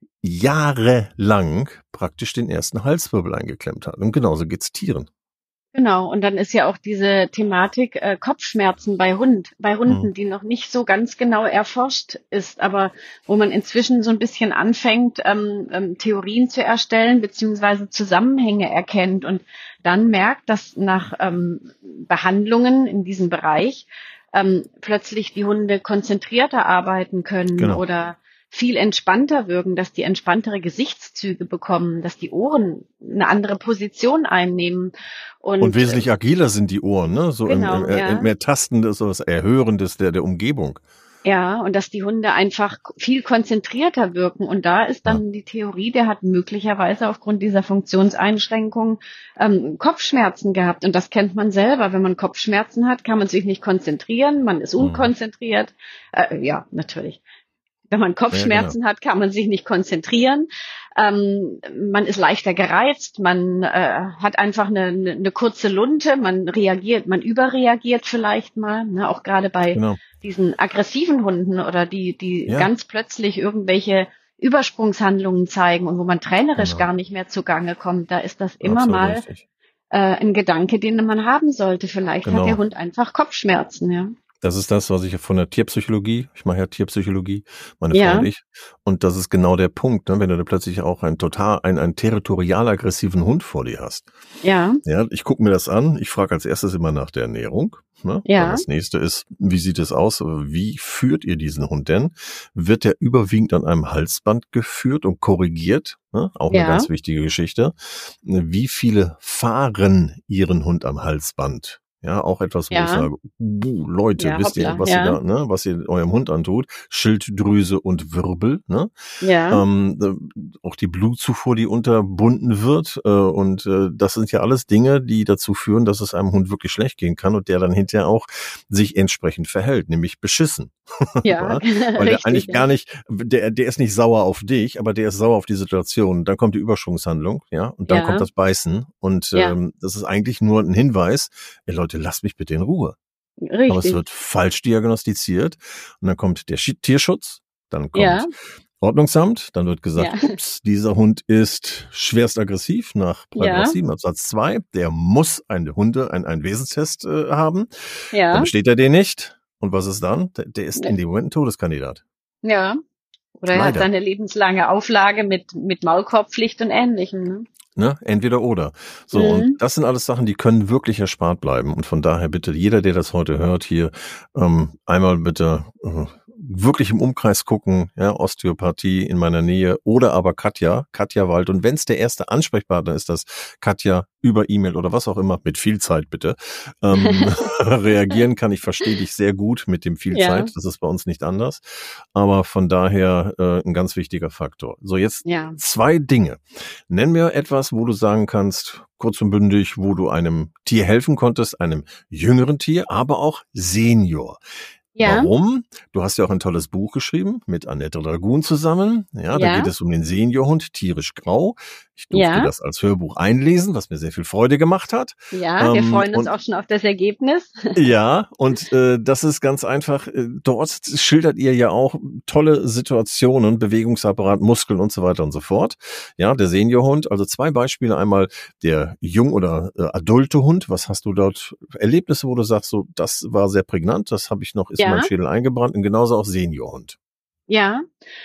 jahrelang praktisch den ersten Halswirbel eingeklemmt haben. Und genauso geht's Tieren. Genau, und dann ist ja auch diese Thematik äh, Kopfschmerzen bei Hund, bei Hunden, Mhm. die noch nicht so ganz genau erforscht ist, aber wo man inzwischen so ein bisschen anfängt, ähm, ähm, Theorien zu erstellen, beziehungsweise Zusammenhänge erkennt und dann merkt, dass nach ähm, Behandlungen in diesem Bereich ähm, plötzlich die Hunde konzentrierter arbeiten können Genau. oder viel entspannter wirken, dass die entspanntere Gesichtszüge bekommen, dass die Ohren eine andere Position einnehmen. Und, Und wesentlich agiler sind die Ohren, ne? So genau, im, im, ja. im mehr Tastendes, so das Erhörendes der, der Umgebung. Ja, und dass die Hunde einfach viel konzentrierter wirken. Und da ist dann Ja. die Theorie, der hat möglicherweise aufgrund dieser Funktionseinschränkung ähm, Kopfschmerzen gehabt. Und das kennt man selber. Wenn man Kopfschmerzen hat, kann man sich nicht konzentrieren, man ist unkonzentriert. Äh, ja, natürlich. Wenn man Kopfschmerzen ja, genau. hat, kann man sich nicht konzentrieren. Ähm, man ist leichter gereizt, man äh, hat einfach eine, eine, eine kurze Lunte, man reagiert, man überreagiert vielleicht mal, ne? Auch gerade bei Genau. diesen aggressiven Hunden oder die, die Ja. ganz plötzlich irgendwelche Übersprungshandlungen zeigen und wo man trainerisch Genau. gar nicht mehr zugange kommt, da ist das immer Absolut mal richtig. äh, ein Gedanke, den man haben sollte. Vielleicht Genau. hat der Hund einfach Kopfschmerzen, ja. Das ist das, was ich von der Tierpsychologie, ich mache ja Tierpsychologie, meine Ja. Frau und ich, und das ist genau der Punkt, ne, wenn du da plötzlich auch einen total, einen, einen territorial aggressiven Hund vor dir hast. Ja, Ja, ich gucke mir das an, ich frage als erstes immer nach der Ernährung. Ne? Ja. Dann das nächste ist, wie sieht es aus, wie führt ihr diesen Hund denn? Wird der überwiegend an einem Halsband geführt und korrigiert? Ne? Auch Ja. eine ganz wichtige Geschichte. Wie viele fahren ihren Hund am Halsband? Ja, auch etwas, wo Ja. ich sage, buh, Leute, Ja, wisst ihr, hoppla, was ja. ihr da, ne, was ihr eurem Hund antut? Schilddrüse und Wirbel, ne? ja, Ähm, äh, auch die Blutzufuhr, die unterbunden wird. Äh, und äh, das sind ja alles Dinge, die dazu führen, dass es einem Hund wirklich schlecht gehen kann und der dann hinterher auch sich entsprechend verhält, nämlich beschissen. ja, Weil der richtig, eigentlich ja. gar nicht, der, der ist nicht sauer auf dich, aber der ist sauer auf die Situation. Dann kommt die Überschwungshandlung, ja, und dann Ja. kommt das Beißen. Und Ja. ähm, das ist eigentlich nur ein Hinweis, ey Leute, lasst mich bitte in Ruhe. Richtig. Aber es wird falsch diagnostiziert und dann kommt der Schi- Tierschutz, dann kommt Ja. Ordnungsamt, dann wird gesagt, Ja. ups, dieser Hund ist schwerst aggressiv nach Paragraph Ja. sieben Absatz zwei, der muss eine Hunde, ein, einen Wesenstest äh, haben, Ja, dann besteht er den nicht und was ist dann? Der, der ist Ja. in dem Moment ein Todeskandidat. ja. Oder er hat Leider. seine lebenslange Auflage mit, mit Maulkorbpflicht und Ähnlichem. Ne? Ne? Entweder oder. So, Mhm. und das sind alles Sachen, die können wirklich erspart bleiben. Und von daher bitte, jeder, der das heute hört, hier ähm, einmal bitte äh, wirklich im Umkreis gucken, ja, Osteopathie in meiner Nähe oder aber Katja, Katja Wald. Und wenn es der erste Ansprechpartner ist, dass Katja über E-Mail oder was auch immer, mit viel Zeit bitte, ähm, reagieren kann. Ich verstehe dich sehr gut mit dem viel Ja. Zeit. Das ist bei uns nicht anders. Aber von daher äh, ein ganz wichtiger Faktor. So, jetzt Ja. zwei Dinge. Nenn mir etwas, wo du sagen kannst, kurz und bündig, wo du einem Tier helfen konntest, einem jüngeren Tier, aber auch Senior. Ja. Warum? Du hast ja auch ein tolles Buch geschrieben mit Annette Dragun zusammen. Ja, da Ja. geht es um den Seniorhund, tierisch grau. Ich durfte Ja. das als Hörbuch einlesen, was mir sehr viel Freude gemacht hat. Ja, wir Ähm, freuen uns und- auch schon auf das Ergebnis. Ja, und äh, das ist ganz einfach, äh, dort schildert ihr ja auch tolle Situationen, Bewegungsapparat, Muskeln und so weiter und so fort. Ja, der Seniorhund, also zwei Beispiele, einmal der jung- oder äh, adulte Hund. Was hast du dort Erlebnisse, wo du sagst, so das war sehr prägnant, das habe ich noch, ist Ja. in meinem Schädel eingebrannt und genauso auch Seniorhund. Ja,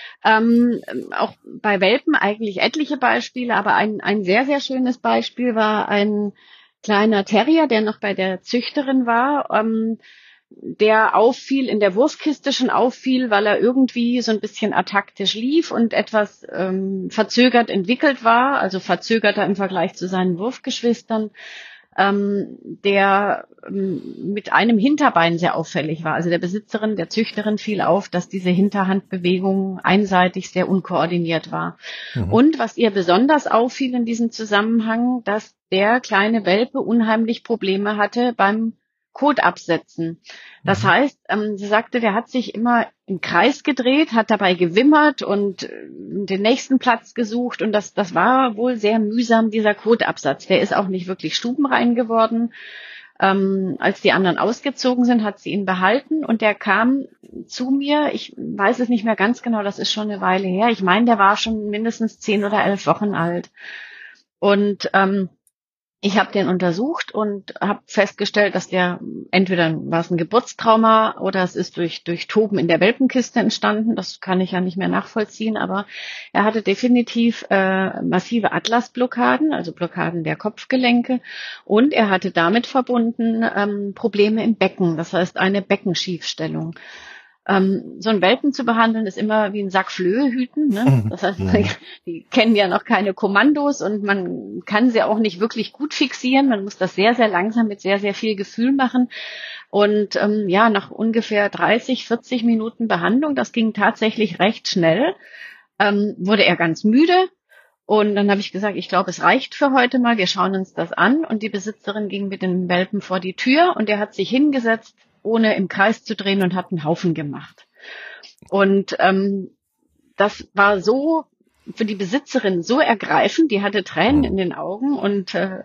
ähm, auch bei Welpen eigentlich etliche Beispiele, aber ein, ein sehr, sehr schönes Beispiel war ein kleiner Terrier, der noch bei der Züchterin war, ähm, der auffiel, in der Wurfkiste schon auffiel, weil er irgendwie so ein bisschen ataktisch lief und etwas ähm, verzögert entwickelt war, also verzögerter im Vergleich zu seinen Wurfgeschwistern, ähm, der ähm, mit einem Hinterbein sehr auffällig war. Also der Besitzerin, der Züchterin fiel auf, dass diese Hinterhandbewegung einseitig sehr unkoordiniert war. Mhm. Und was ihr besonders auffiel in diesem Zusammenhang, dass der kleine Welpe unheimlich Probleme hatte beim Kot absetzen. Das Mhm. heißt, ähm, sie sagte, der hat sich immer im Kreis gedreht, hat dabei gewimmert und den nächsten Platz gesucht. Und das, das war wohl sehr mühsam, dieser Kotabsatz. Der ist auch nicht wirklich stubenrein geworden. Ähm, als die anderen ausgezogen sind, hat sie ihn behalten und der kam zu mir. Ich weiß es nicht mehr ganz genau, das ist schon eine Weile her. Ich meine, der war schon mindestens zehn oder elf Wochen alt. Und ähm, ich habe den untersucht und habe festgestellt, dass der entweder war es ein Geburtstrauma oder es ist durch durch Toben in der Welpenkiste entstanden. Das kann ich ja nicht mehr nachvollziehen, aber er hatte definitiv äh, massive Atlasblockaden, also Blockaden der Kopfgelenke, und er hatte damit verbunden ähm, Probleme im Becken, das heißt eine Beckenschiefstellung. Ähm, so einen Welpen zu behandeln ist immer wie ein Sack Flöhe hüten, ne? Das heißt, die kennen ja noch keine Kommandos und man kann sie auch nicht wirklich gut fixieren. Man muss das sehr, sehr langsam mit sehr, sehr viel Gefühl machen. Und ähm, ja, nach ungefähr dreißig, vierzig Minuten Behandlung, das ging tatsächlich recht schnell, ähm, wurde er ganz müde. Und dann habe ich gesagt, ich glaube, es reicht für heute mal, wir schauen uns das an. Und die Besitzerin ging mit dem Welpen vor die Tür und er hat sich hingesetzt, ohne im Kreis zu drehen, und hat einen Haufen gemacht. Und ähm, das war so für die Besitzerin so ergreifend, die hatte Tränen in den Augen und äh,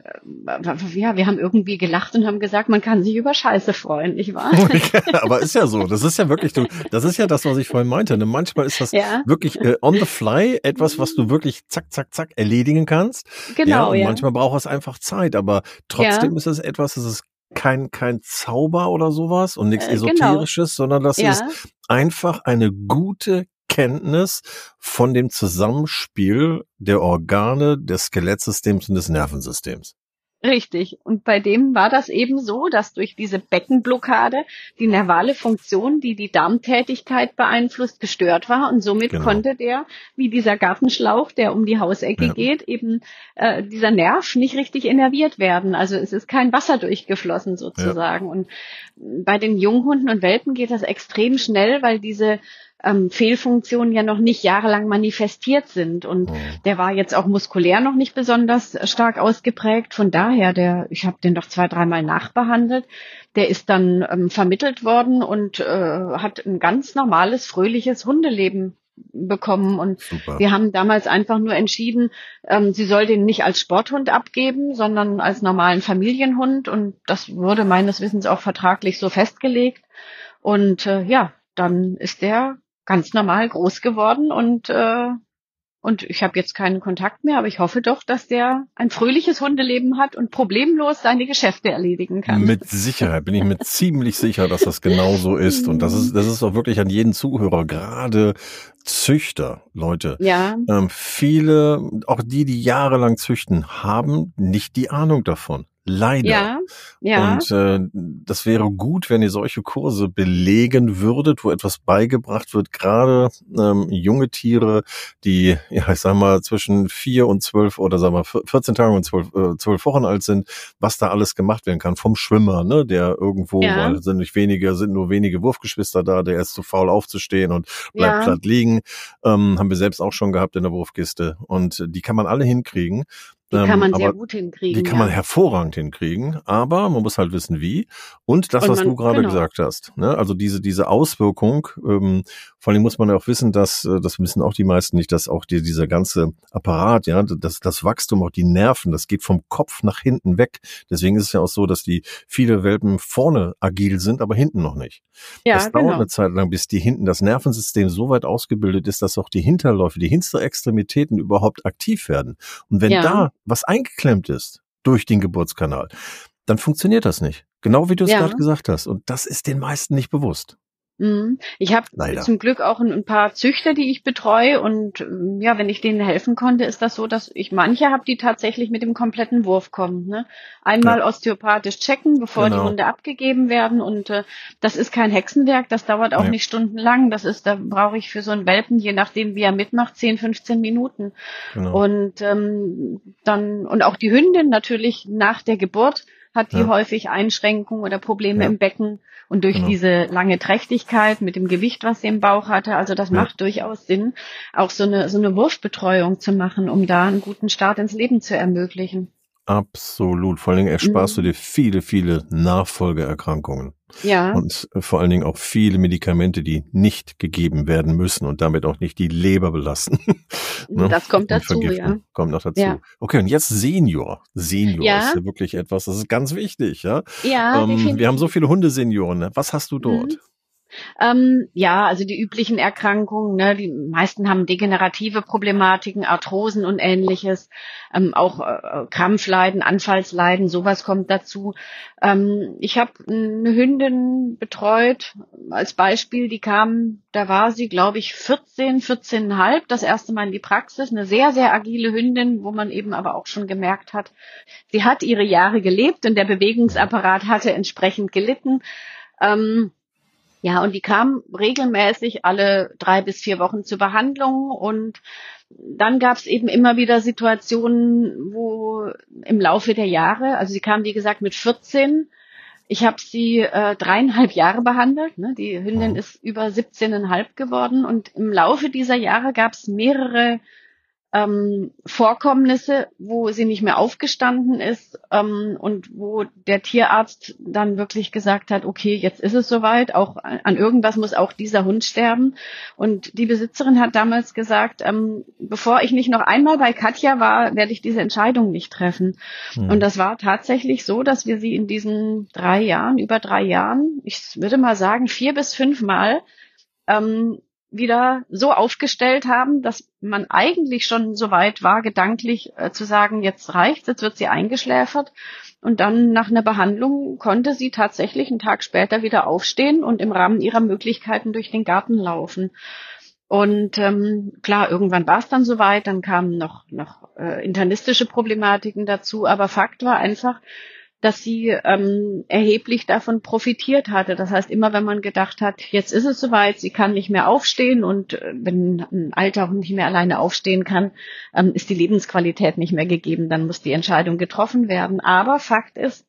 ja, wir haben irgendwie gelacht und haben gesagt, man kann sich über Scheiße freuen, nicht wahr? Aber ist ja so, das ist ja wirklich, das ist ja das, was ich vorhin meinte. Ne? Manchmal ist das ja wirklich äh, on the fly, etwas, was du wirklich zack, zack, zack erledigen kannst. Genau, ja. Und ja. manchmal braucht es einfach Zeit, aber trotzdem ja. ist es etwas, es ist kein kein Zauber oder sowas und nichts Esoterisches, genau. sondern das ja. ist einfach eine gute Kenntnis von dem Zusammenspiel der Organe, des Skelettsystems und des Nervensystems. Richtig. Und bei dem war das eben so, dass durch diese Beckenblockade die nervale Funktion, die die Darmtätigkeit beeinflusst, gestört war. Und somit genau. konnte der, wie dieser Gartenschlauch, der um die Hausecke ja. geht, eben äh, dieser Nerv nicht richtig innerviert werden. Also es ist kein Wasser durchgeflossen sozusagen. Ja. Und bei den Junghunden und Welpen geht das extrem schnell, weil diese Ähm, Fehlfunktionen ja noch nicht jahrelang manifestiert sind. Und oh. der war jetzt auch muskulär noch nicht besonders stark ausgeprägt. Von daher, der, ich habe den doch zwei, dreimal nachbehandelt. Der ist dann ähm, vermittelt worden und äh, hat ein ganz normales, fröhliches Hundeleben bekommen. Und Super. Wir haben damals einfach nur entschieden, ähm, sie soll den nicht als Sporthund abgeben, sondern als normalen Familienhund. Und das wurde meines Wissens auch vertraglich so festgelegt. Und äh, ja, dann ist der ganz normal groß geworden und äh, und ich habe jetzt keinen Kontakt mehr, aber ich hoffe doch, dass der ein fröhliches Hundeleben hat und problemlos seine Geschäfte erledigen kann. Mit Sicherheit, bin ich mir ziemlich sicher, dass das genau so ist. Und das ist das ist auch wirklich an jeden Zuhörer, gerade Züchter, Leute. Ja. Ähm, viele, auch die, die jahrelang züchten, haben nicht die Ahnung davon. Leider. Ja, ja. Und äh, das wäre gut, wenn ihr solche Kurse belegen würdet, wo etwas beigebracht wird, gerade ähm, junge Tiere, die, ja, ich sag mal, zwischen vier und zwölf oder sag mal vierzehn Tage und zwölf, äh, zwölf Wochen alt sind, was da alles gemacht werden kann. Vom Schwimmer, ne, der irgendwo, ja. weil sind nicht wenige, sind nur wenige Wurfgeschwister da, der ist zu faul aufzustehen und bleibt ja. platt liegen. Ähm, haben wir selbst auch schon gehabt in der Wurfkiste. Und die kann man alle hinkriegen. Die kann man ähm, sehr gut hinkriegen. Die kann ja. man hervorragend hinkriegen, aber man muss halt wissen, wie. Und das, und was man, du gerade genau. gesagt hast, ne? Also diese diese Auswirkung, ähm, vor allem muss man ja auch wissen, dass, das wissen auch die meisten nicht, dass auch die, dieser ganze Apparat, ja, das, das Wachstum, auch die Nerven, das geht vom Kopf nach hinten weg. Deswegen ist es ja auch so, dass die viele Welpen vorne agil sind, aber hinten noch nicht. Ja, das dauert genau. eine Zeit lang, bis die hinten, das Nervensystem so weit ausgebildet ist, dass auch die Hinterläufe, die hintere Extremitäten überhaupt aktiv werden. Und wenn ja. da was eingeklemmt ist durch den Geburtskanal, dann funktioniert das nicht. Genau wie du es ja. gerade gesagt hast. Und das ist den meisten nicht bewusst. Ich habe zum Glück auch ein paar Züchter, die ich betreue, und ja, wenn ich denen helfen konnte, ist das so, dass ich manche habe, die tatsächlich mit dem kompletten Wurf kommen. Ne? Einmal ja. osteopathisch checken, bevor genau. die Hunde abgegeben werden, und äh, das ist kein Hexenwerk, das dauert auch nee. nicht stundenlang. Das ist, da brauche ich für so einen Welpen, je nachdem wie er mitmacht, zehn, fünfzehn Minuten. Genau. Und ähm, dann und auch die Hündin natürlich nach der Geburt hat die ja. häufig Einschränkungen oder Probleme ja. im Becken. Und durch genau. diese lange Trächtigkeit mit dem Gewicht, was sie im Bauch hatte, also das ja. macht durchaus Sinn, auch so eine so eine Wurfbetreuung zu machen, um da einen guten Start ins Leben zu ermöglichen. Absolut. Vor allen Dingen ersparst mhm. du dir viele, viele Nachfolgeerkrankungen. Ja. Und vor allen Dingen auch viele Medikamente, die nicht gegeben werden müssen und damit auch nicht die Leber belasten. Ne? Das kommt dazu, ja. Kommt noch dazu. Ja. Okay, und jetzt Senior. Senior ja. ist ja wirklich etwas, das ist ganz wichtig, ja. Ja, ähm, wir haben so viele Hundesenioren. Was hast du dort? Mhm. Ähm, ja, also die üblichen Erkrankungen, ne, die meisten haben degenerative Problematiken, Arthrosen und Ähnliches, ähm, auch äh, Krampfleiden, Anfallsleiden, sowas kommt dazu. Ähm, ich habe eine Hündin betreut, als Beispiel, die kam, da war sie, glaube ich, vierzehn, vierzehneinhalb, das erste Mal in die Praxis, eine sehr, sehr agile Hündin, wo man eben aber auch schon gemerkt hat, sie hat ihre Jahre gelebt und der Bewegungsapparat hatte entsprechend gelitten. Ähm, Ja, und die kam regelmäßig alle drei bis vier Wochen zur Behandlung und dann gab es eben immer wieder Situationen, wo im Laufe der Jahre, also sie kam wie gesagt mit vierzehn, ich habe sie äh, dreieinhalb Jahre behandelt, ne? Die Hündin ist über siebzehneinhalb geworden und im Laufe dieser Jahre gab es mehrere Ähm, Vorkommnisse, wo sie nicht mehr aufgestanden ist ähm, und wo der Tierarzt dann wirklich gesagt hat, okay, jetzt ist es soweit, auch an irgendwas muss auch dieser Hund sterben. Und die Besitzerin hat damals gesagt, ähm, bevor ich nicht noch einmal bei Katja war, werde ich diese Entscheidung nicht treffen. Mhm. Und das war tatsächlich so, dass wir sie in diesen drei Jahren, über drei Jahren, ich würde mal sagen vier bis fünf Mal, ähm, wieder so aufgestellt haben, dass man eigentlich schon so weit war, gedanklich äh, zu sagen, jetzt reicht's, jetzt wird sie eingeschläfert. Und dann nach einer Behandlung konnte sie tatsächlich einen Tag später wieder aufstehen und im Rahmen ihrer Möglichkeiten durch den Garten laufen. Und ähm, klar, irgendwann war es dann soweit, dann kamen noch, noch äh, internistische Problematiken dazu, aber Fakt war einfach, dass sie ähm, erheblich davon profitiert hatte. Das heißt, immer wenn man gedacht hat, jetzt ist es soweit, sie kann nicht mehr aufstehen und äh, wenn ein alter Hund nicht mehr alleine aufstehen kann, ähm, ist die Lebensqualität nicht mehr gegeben. Dann muss die Entscheidung getroffen werden. Aber Fakt ist,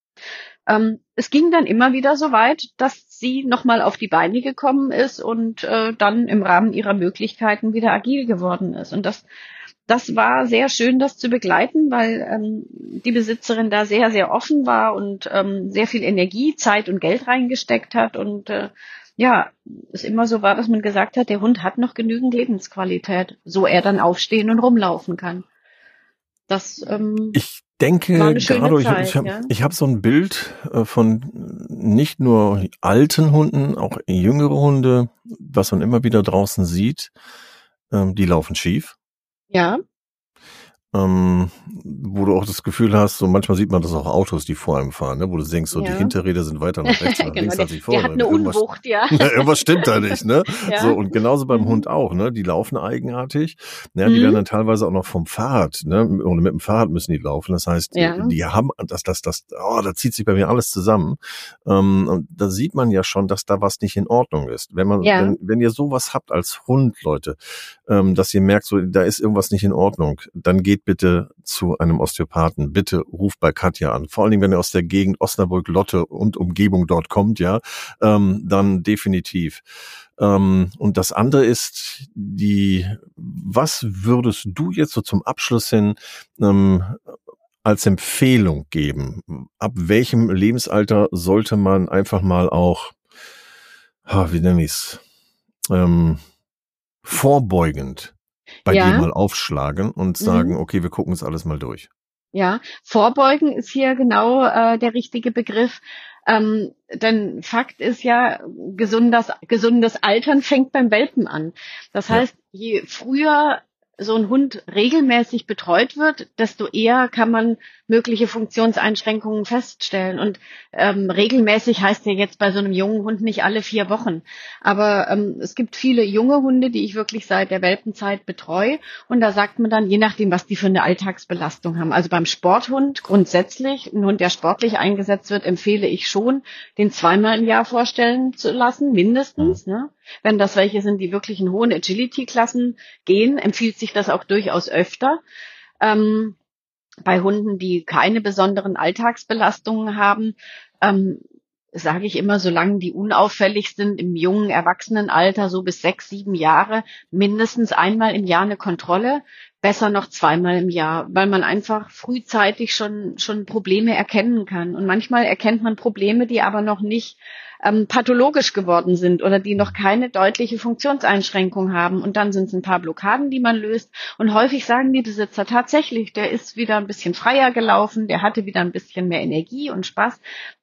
ähm, es ging dann immer wieder so weit, dass sie nochmal auf die Beine gekommen ist und äh, dann im Rahmen ihrer Möglichkeiten wieder agil geworden ist. Und das Das war sehr schön, das zu begleiten, weil ähm, die Besitzerin da sehr, sehr offen war und ähm, sehr viel Energie, Zeit und Geld reingesteckt hat. Und äh, ja, es immer so war, dass man gesagt hat, der Hund hat noch genügend Lebensqualität, so er dann aufstehen und rumlaufen kann. Das ähm, ich denke, war eine schöne gerade Zeit, ich, ich habe ja? ich hab so ein Bild äh, von nicht nur alten Hunden, auch jüngere Hunde, was man immer wieder draußen sieht, ähm, die laufen schief. Ja. Ähm, wo du auch das Gefühl hast, so manchmal sieht man das auch Autos, die vor einem fahren, ne? Wo du denkst, so Ja. die Hinterräder sind weiter nach rechts, nach Genau, links der, als die der Vorderräder. hat eine Irgendwas- Unwucht, ja. Irgendwas stimmt da nicht, ne? Ja. So, und genauso beim Mhm. Hund auch, ne? Die laufen eigenartig. Ja, die Mhm. werden dann teilweise auch noch vom Fahrrad, ne? Oder mit dem Fahrrad müssen die laufen. Das heißt, Ja. die haben, das, das, das, oh, da zieht sich bei mir alles zusammen. Ähm, und da sieht man ja schon, dass da was nicht in Ordnung ist. Wenn man, Ja. wenn, wenn ihr sowas habt als Hund, Leute, ähm, dass ihr merkt, so, da ist irgendwas nicht in Ordnung, dann geht bitte zu einem Osteopathen. Bitte ruft bei Katja an. Vor allen Dingen, wenn ihr aus der Gegend Osnabrück, Lotte und Umgebung dort kommt, ja, ähm, dann definitiv. Ähm, und das andere ist die, was würdest du jetzt so zum Abschluss hin ähm, als Empfehlung geben? Ab welchem Lebensalter sollte man einfach mal auch, ah, wie nenne ich's, ähm, vorbeugend bei Ja. dir mal aufschlagen und sagen, Mhm. okay, wir gucken uns alles mal durch. Ja, vorbeugen ist hier genau äh, der richtige Begriff. Ähm, denn Fakt ist ja, gesundes, gesundes Altern fängt beim Welpen an. Das Ja. heißt, je früher so ein Hund regelmäßig betreut wird, desto eher kann man mögliche Funktionseinschränkungen feststellen. Und ähm, regelmäßig heißt ja jetzt bei so einem jungen Hund nicht alle vier Wochen. Aber ähm, es gibt viele junge Hunde, die ich wirklich seit der Welpenzeit betreue. Und da sagt man dann, je nachdem, was die für eine Alltagsbelastung haben. Also beim Sporthund grundsätzlich, ein Hund, der sportlich eingesetzt wird, empfehle ich schon, den zweimal im Jahr vorstellen zu lassen, mindestens. Mhm. Ne? Wenn das welche sind, die wirklich in hohen Agility-Klassen gehen, empfiehlt sich das auch durchaus öfter. Ähm, bei Hunden, die keine besonderen Alltagsbelastungen haben, ähm, sage ich immer, solange die unauffällig sind, im jungen Erwachsenenalter, so bis sechs, sieben Jahre, mindestens einmal im Jahr eine Kontrolle, besser noch zweimal im Jahr, weil man einfach frühzeitig schon schon Probleme erkennen kann. Und manchmal erkennt man Probleme, die aber noch nicht ähm, pathologisch geworden sind oder die noch keine deutliche Funktionseinschränkung haben. Und dann sind es ein paar Blockaden, die man löst. Und häufig sagen die Besitzer tatsächlich, der ist wieder ein bisschen freier gelaufen, der hatte wieder ein bisschen mehr Energie und Spaß,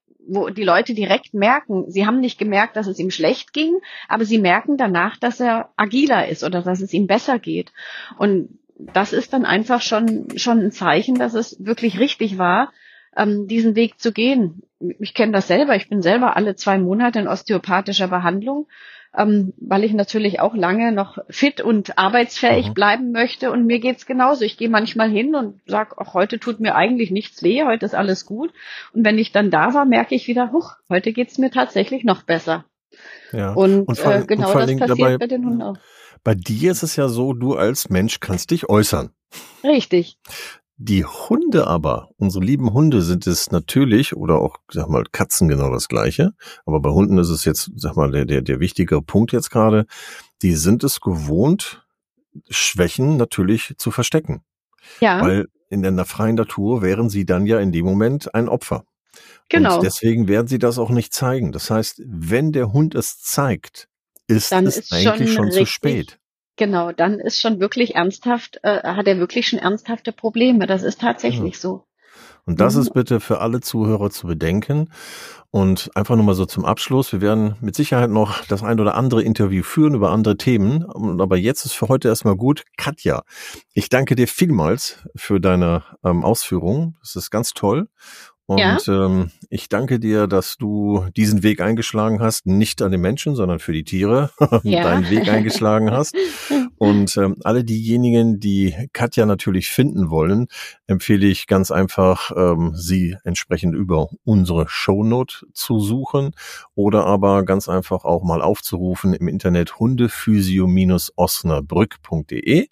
wo die Leute direkt merken, sie haben nicht gemerkt, dass es ihm schlecht ging, aber sie merken danach, dass er agiler ist oder dass es ihm besser geht. Und das ist dann einfach schon schon ein Zeichen, dass es wirklich richtig war, ähm, diesen Weg zu gehen. Ich kenne das selber. Ich bin selber alle zwei Monate in osteopathischer Behandlung, ähm, weil ich natürlich auch lange noch fit und arbeitsfähig mhm. bleiben möchte. Und mir geht's genauso. Ich gehe manchmal hin und sage, ach, heute tut mir eigentlich nichts weh, heute ist alles gut. Und wenn ich dann da war, merke ich wieder, huch, heute geht's mir tatsächlich noch besser. Ja. Und, und vor, äh, genau und das passiert dabei, bei den Hunden auch. Bei dir ist es ja so, du als Mensch kannst dich äußern. Richtig. Die Hunde aber, unsere lieben Hunde sind es natürlich, oder auch, sag mal, Katzen genau das Gleiche, aber bei Hunden ist es jetzt, sag mal, der, der, der wichtigere Punkt jetzt gerade, die sind es gewohnt, Schwächen natürlich zu verstecken. Ja. Weil in der freien Natur wären sie dann ja in dem Moment ein Opfer. Genau. Und deswegen werden sie das auch nicht zeigen. Das heißt, wenn der Hund es zeigt, ist dann es ist eigentlich schon, schon zu richtig, spät. Genau, dann ist schon wirklich ernsthaft, äh, hat er wirklich schon ernsthafte Probleme. Das ist tatsächlich ja. so. Und das mhm. ist bitte für alle Zuhörer zu bedenken. Und einfach nur mal so zum Abschluss. Wir werden mit Sicherheit noch das ein oder andere Interview führen über andere Themen. Aber jetzt ist für heute erstmal gut. Katja, ich danke dir vielmals für deine ähm, Ausführungen. Das ist ganz toll. Und ja. ähm, ich danke dir, dass du diesen Weg eingeschlagen hast, nicht an den Menschen, sondern für die Tiere, ja. deinen Weg eingeschlagen hast. Und ähm, alle diejenigen, die Katja natürlich finden wollen, empfehle ich ganz einfach, ähm, sie entsprechend über unsere Shownote zu suchen oder aber ganz einfach auch mal aufzurufen im Internet hundephysio Bindestrich osnabrück punkt de.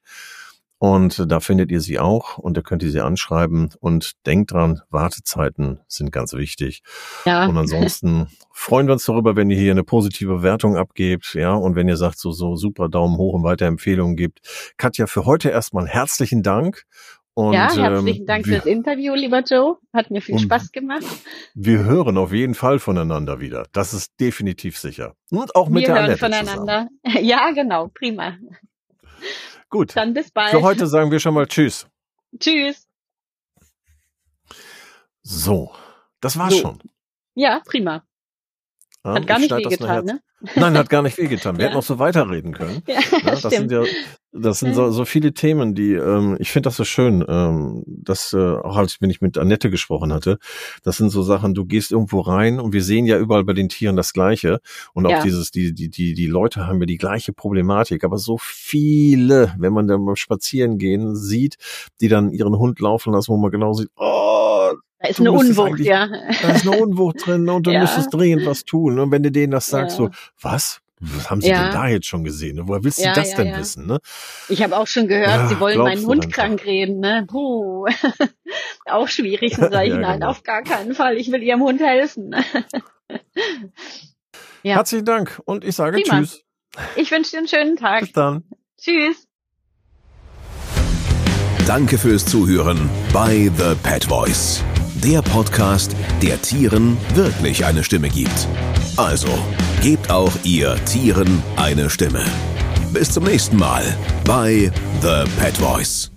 Und da findet ihr sie auch und da könnt ihr sie anschreiben und denkt dran, Wartezeiten sind ganz wichtig. Ja. Und ansonsten freuen wir uns darüber, wenn ihr hier eine positive Wertung abgebt, ja, und wenn ihr sagt, so, so super Daumen hoch und Weiterempfehlungen gibt. Katja, für heute erstmal herzlichen Dank. Und, ja, herzlichen ähm, Dank wir, fürs Interview, lieber Joe. Hat mir viel Spaß gemacht. Wir hören auf jeden Fall voneinander wieder. Das ist definitiv sicher. Und auch mit wir der hören Annette voneinander. Zusammen. Ja, genau, prima. Gut. Dann bis bald. Für heute sagen wir schon mal Tschüss. Tschüss. So, das war's so. schon. Ja, prima. Hat ja, gar nicht wehgetan, ne? Nein, hat gar nicht wehgetan. Wir ja. hätten auch so weiterreden können. Ja, ja, das stimmt. sind ja, das sind so, so viele Themen, die, ähm, ich finde das so schön, ähm, dass, äh, auch als wenn ich mit Annette gesprochen hatte, das sind so Sachen, du gehst irgendwo rein und wir sehen ja überall bei den Tieren das Gleiche und auch ja. dieses, die, die, die, die Leute haben ja die gleiche Problematik, aber so viele, wenn man dann beim Spazierengehen sieht, die dann ihren Hund laufen lassen, wo man genau sieht, oh, da ist eine Unwucht, ja. Da ist eine Unwucht drin und du ja. müsstest dringend was tun. Und wenn du denen das sagst, ja. so, was? Was haben sie ja. denn da jetzt schon gesehen? Woher willst ja, du das ja, denn ja. wissen? Ne? Ich habe auch schon gehört, ja, sie wollen meinen Hund einfach. krank reden. Ne? Puh. Auch schwierig. Dann sage ich, ja, nein, genau. auf gar keinen Fall. Ich will ihrem Hund helfen. ja. Herzlichen Dank und ich sage Prima. Tschüss. Ich wünsche dir einen schönen Tag. Bis dann. Tschüss. Danke fürs Zuhören bei The Pet Voice. Der Podcast, der Tieren wirklich eine Stimme gibt. Also, gebt auch ihr Tieren eine Stimme. Bis zum nächsten Mal bei The Pet Voice.